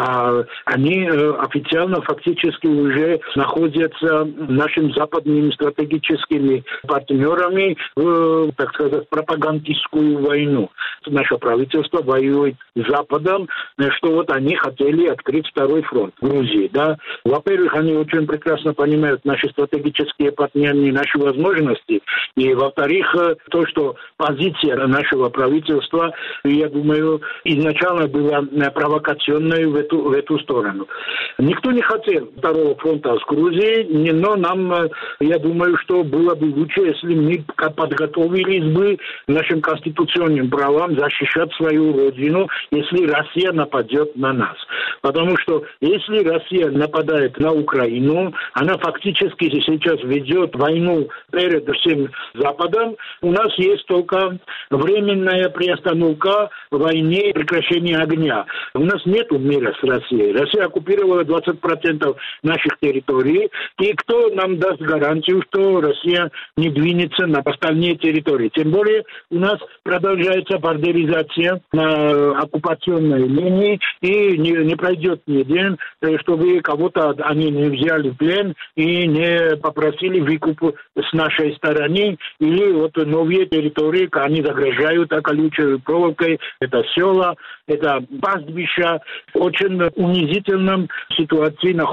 А они э, официально, фактически уже находятся нашими западными стратегическими партнерами в, так сказать, пропагандистскую войну. Наше правительство воюет с Западом, что вот они хотели открыть второй фронт в Грузии. Да? Во-первых, они очень прекрасно понимают наши стратегические партнеры, наши возможности. И, во-вторых, то, что позиция нашего правительства, я думаю, изначально была провокационной в эту, в эту сторону. Никто не хотел второго фронта с Грузией, но нам, я думаю, что было бы лучше, если мы подготовились бы нашим конституционным правам защищать свою родину, если Россия нападет на нас. Потому что если Россия нападает на Украину, она фактически сейчас ведет войну перед всем Западом. У нас есть только временная приостановка войны, прекращение огня. У нас нет мира с Россией. Россия оккупировала двадцать процентов наших территорий. И кто нам даст гарантию, что Россия не двинется на остальные территории? Тем более у нас продолжается бандеризация на оккупационной линии, и не, не пройдет ни день, чтобы кого-то они не взяли в плен и не попросили выкуп с нашей стороны, или вот новые территории, они загрожают колючей проволокой, это села, это пастбища. В очень унизительном ситуации находится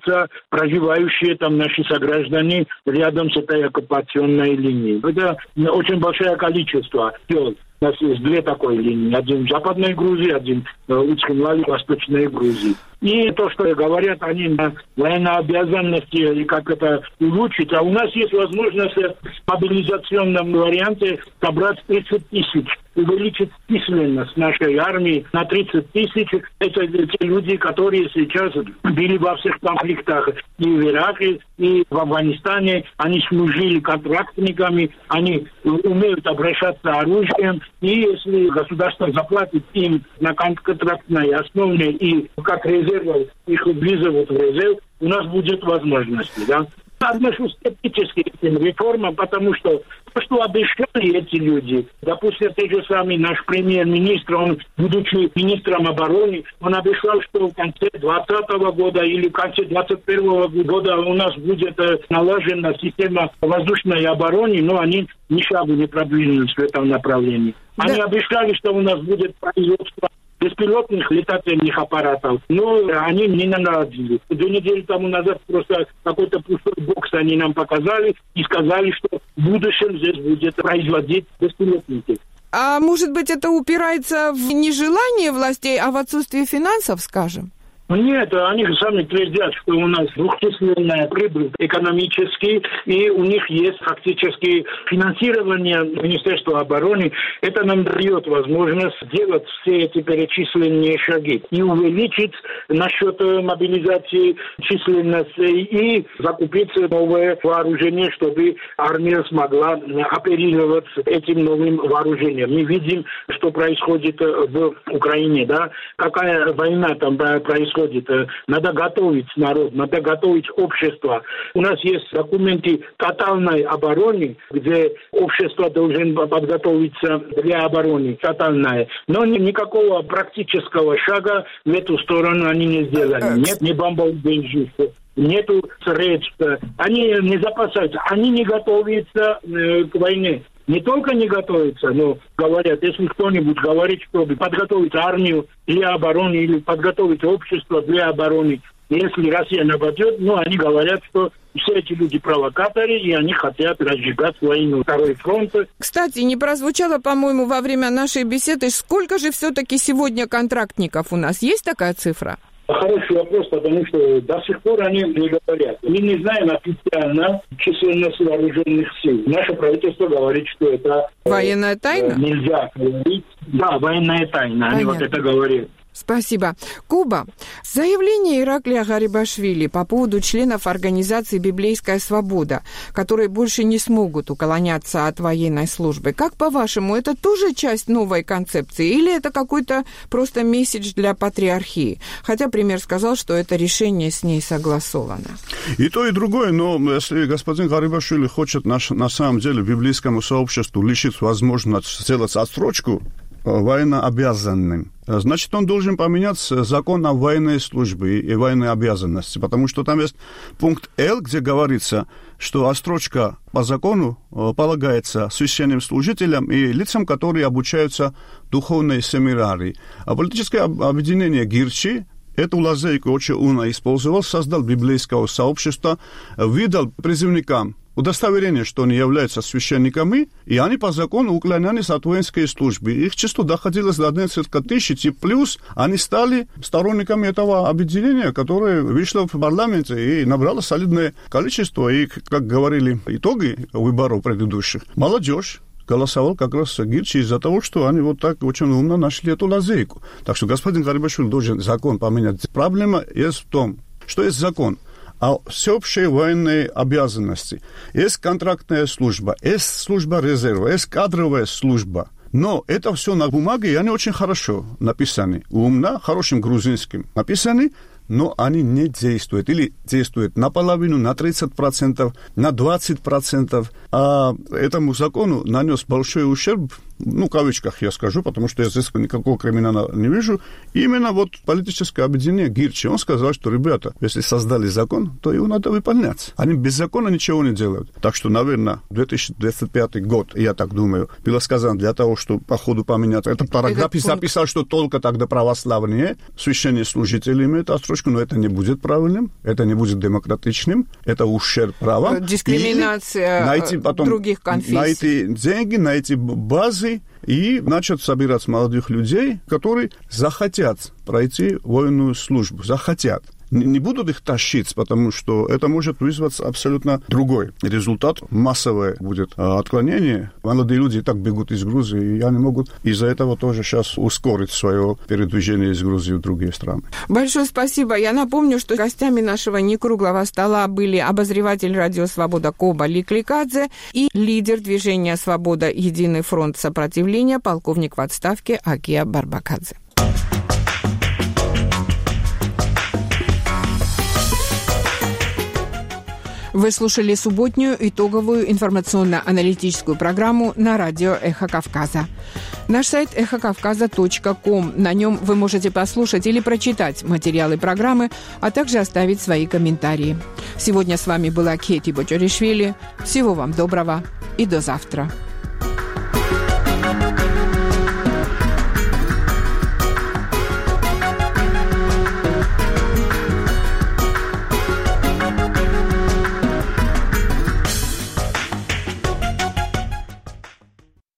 находятся проживающие там наши сограждане рядом с этой оккупационной линией. Это очень большое количество сел. У нас есть две такой линии. Один в Западной Грузии, один в Уцхемлале, в Восточной Грузии. И то, что говорят они на военнообязанности и как это улучшить. А у нас есть возможность в мобилизационном варианте собрать тридцать тысяч. Увеличить численность нашей армии на тридцать тысяч. Это те люди, которые сейчас были во всех конфликтах и в Ираке, и в Афганистане. Они служили контрактниками, они умеют обращаться оружием. И если государство заплатит им на контрактной основе и как резерв их вызовут в резерв, у нас будет возможность, да. Отношусь скептически к этим реформам, потому что то, что обещали эти люди, допустим, тот же самый наш премьер-министр, он, будучи министром обороны, он обещал, что в конце двадцатого года или в конце двадцать первого года у нас будет э, налажена система воздушной обороны, но они ни шагу не продвинулись в этом направлении. Они да. обещали, что у нас будет производство беспилотных летательных аппаратов. Но они не наладили. Две недели тому назад просто какой-то пустой бокс они нам показали и сказали, что в будущем здесь будет производить беспилотники. А может быть, это упирается в нежелание властей, а в отсутствие финансов, скажем? Нет, они сами твердят, что у нас двухчисленная прибыль экономически, и у них есть фактически финансирование Министерства обороны. Это нам дает возможность делать все эти перечисленные шаги и увеличить насчет мобилизации численности и закупить новое вооружение, чтобы армия смогла оперировать этим новым вооружением. Мы видим, что происходит в Украине, да, какая война там происходит. Надо готовить народ, надо готовить общество. У нас есть документы тотальной обороны, где общество должно подготовиться для обороны тотальной. Но никакого практического шага в эту сторону они не сделали. Нет ни бомбоубежищ, нету средств. Они не запасаются, они не готовятся э, к войне. Не только не готовятся, но говорят, если кто-нибудь говорит, чтобы подготовить армию для обороны или подготовить общество для обороны, если Россия нападет, ну, они говорят, что все эти люди провокаторы, и они хотят разжигать войну. Второй фронт. Кстати, не прозвучало, по-моему, во время нашей беседы, сколько же все-таки сегодня контрактников у нас? Есть такая цифра? Хороший вопрос, потому что до сих пор они не говорят. Мы не знаем официально численность вооруженных сил. Наше правительство говорит, что это... Военная тайна? Э, нельзя говорить. Да, военная тайна. Понятно. Они вот это говорят. Спасибо. Куба. Заявление Ираклия Гарибашвили по поводу членов организации «Библейская свобода», которые больше не смогут уклоняться от военной службы. Как, по-вашему, это тоже часть новой концепции или это какой-то просто месседж для патриархии? Хотя премьер сказал, что это решение с ней согласовано. И то, и другое, но если господин Гарибашвили хочет на, на самом деле библейскому сообществу лишить возможность сделать отсрочку военнообязанным, значит, он должен поменять закон о военной службе и военной обязанности, потому что там есть пункт Л, где говорится, что отсрочка по закону полагается священным служителям и лицам, которые обучаются в духовной семинарии. А политическое объединение Гирчи эту лазейку очень умно использовал, создал библейское сообщество, выдал призывникам удостоверение, что они являются священниками, и они по закону уклонялись от воинской службы. Их число доходило до несколько тысяч, и плюс они стали сторонниками этого объединения, которое вышло в парламенте и набрало солидное количество. И, как говорили итоги выборов предыдущих, молодежь голосовал как раз Гирчи из-за того, что они вот так очень умно нашли эту лазейку. Так что господин Гарибашвили должен закон поменять. Проблема есть в том, что есть закон а всеобщие военные обязанности. Есть контрактная служба, есть служба резерва, есть кадровая служба. Но это все на бумаге, и они очень хорошо написаны. Умно, хорошим грузинским написаны, но они не действуют. Или действуют наполовину, на тридцать процентов, на двадцать процентов. А этому закону нанес большой ущерб ну, в кавычках я скажу, потому что я здесь никакого криминала не вижу, именно вот политическое объединение Гирчи. Он сказал, что, ребята, если создали закон, то его надо выполнять. Они без закона ничего не делают. Так что, наверное, две тысячи двадцать пятый год, я так думаю, было сказано для того, чтобы по ходу поменять. Этот параграф записал, что только тогда православные священнослужители имеют отсрочку, но это не будет правильным, это не будет демократичным, это ущерб правам. Дискриминация найти потом, других конфессий. Найти деньги, найти базы и начать собирать молодых людей, которые захотят пройти военную службу, захотят. Не будут их тащить, потому что это может вызвать абсолютно другой результат. Массовое будет отклонение. Молодые люди и так бегут из Грузии, и они могут из-за этого тоже сейчас ускорить свое передвижение из Грузии в другие страны. Большое спасибо. Я напомню, что гостями нашего некруглого стола были обозреватель радио «Свобода» Коба Ликликадзе и лидер движения «Свобода. Единый фронт сопротивления» полковник в отставке Акия Барбакадзе. Вы слушали субботнюю итоговую информационно-аналитическую программу на радио «Эхо Кавказа». Наш сайт эхо кавказа точка ком. На нем вы можете послушать или прочитать материалы программы, а также оставить свои комментарии. Сегодня с вами была Кети Бочоришвили. Всего вам доброго и до завтра.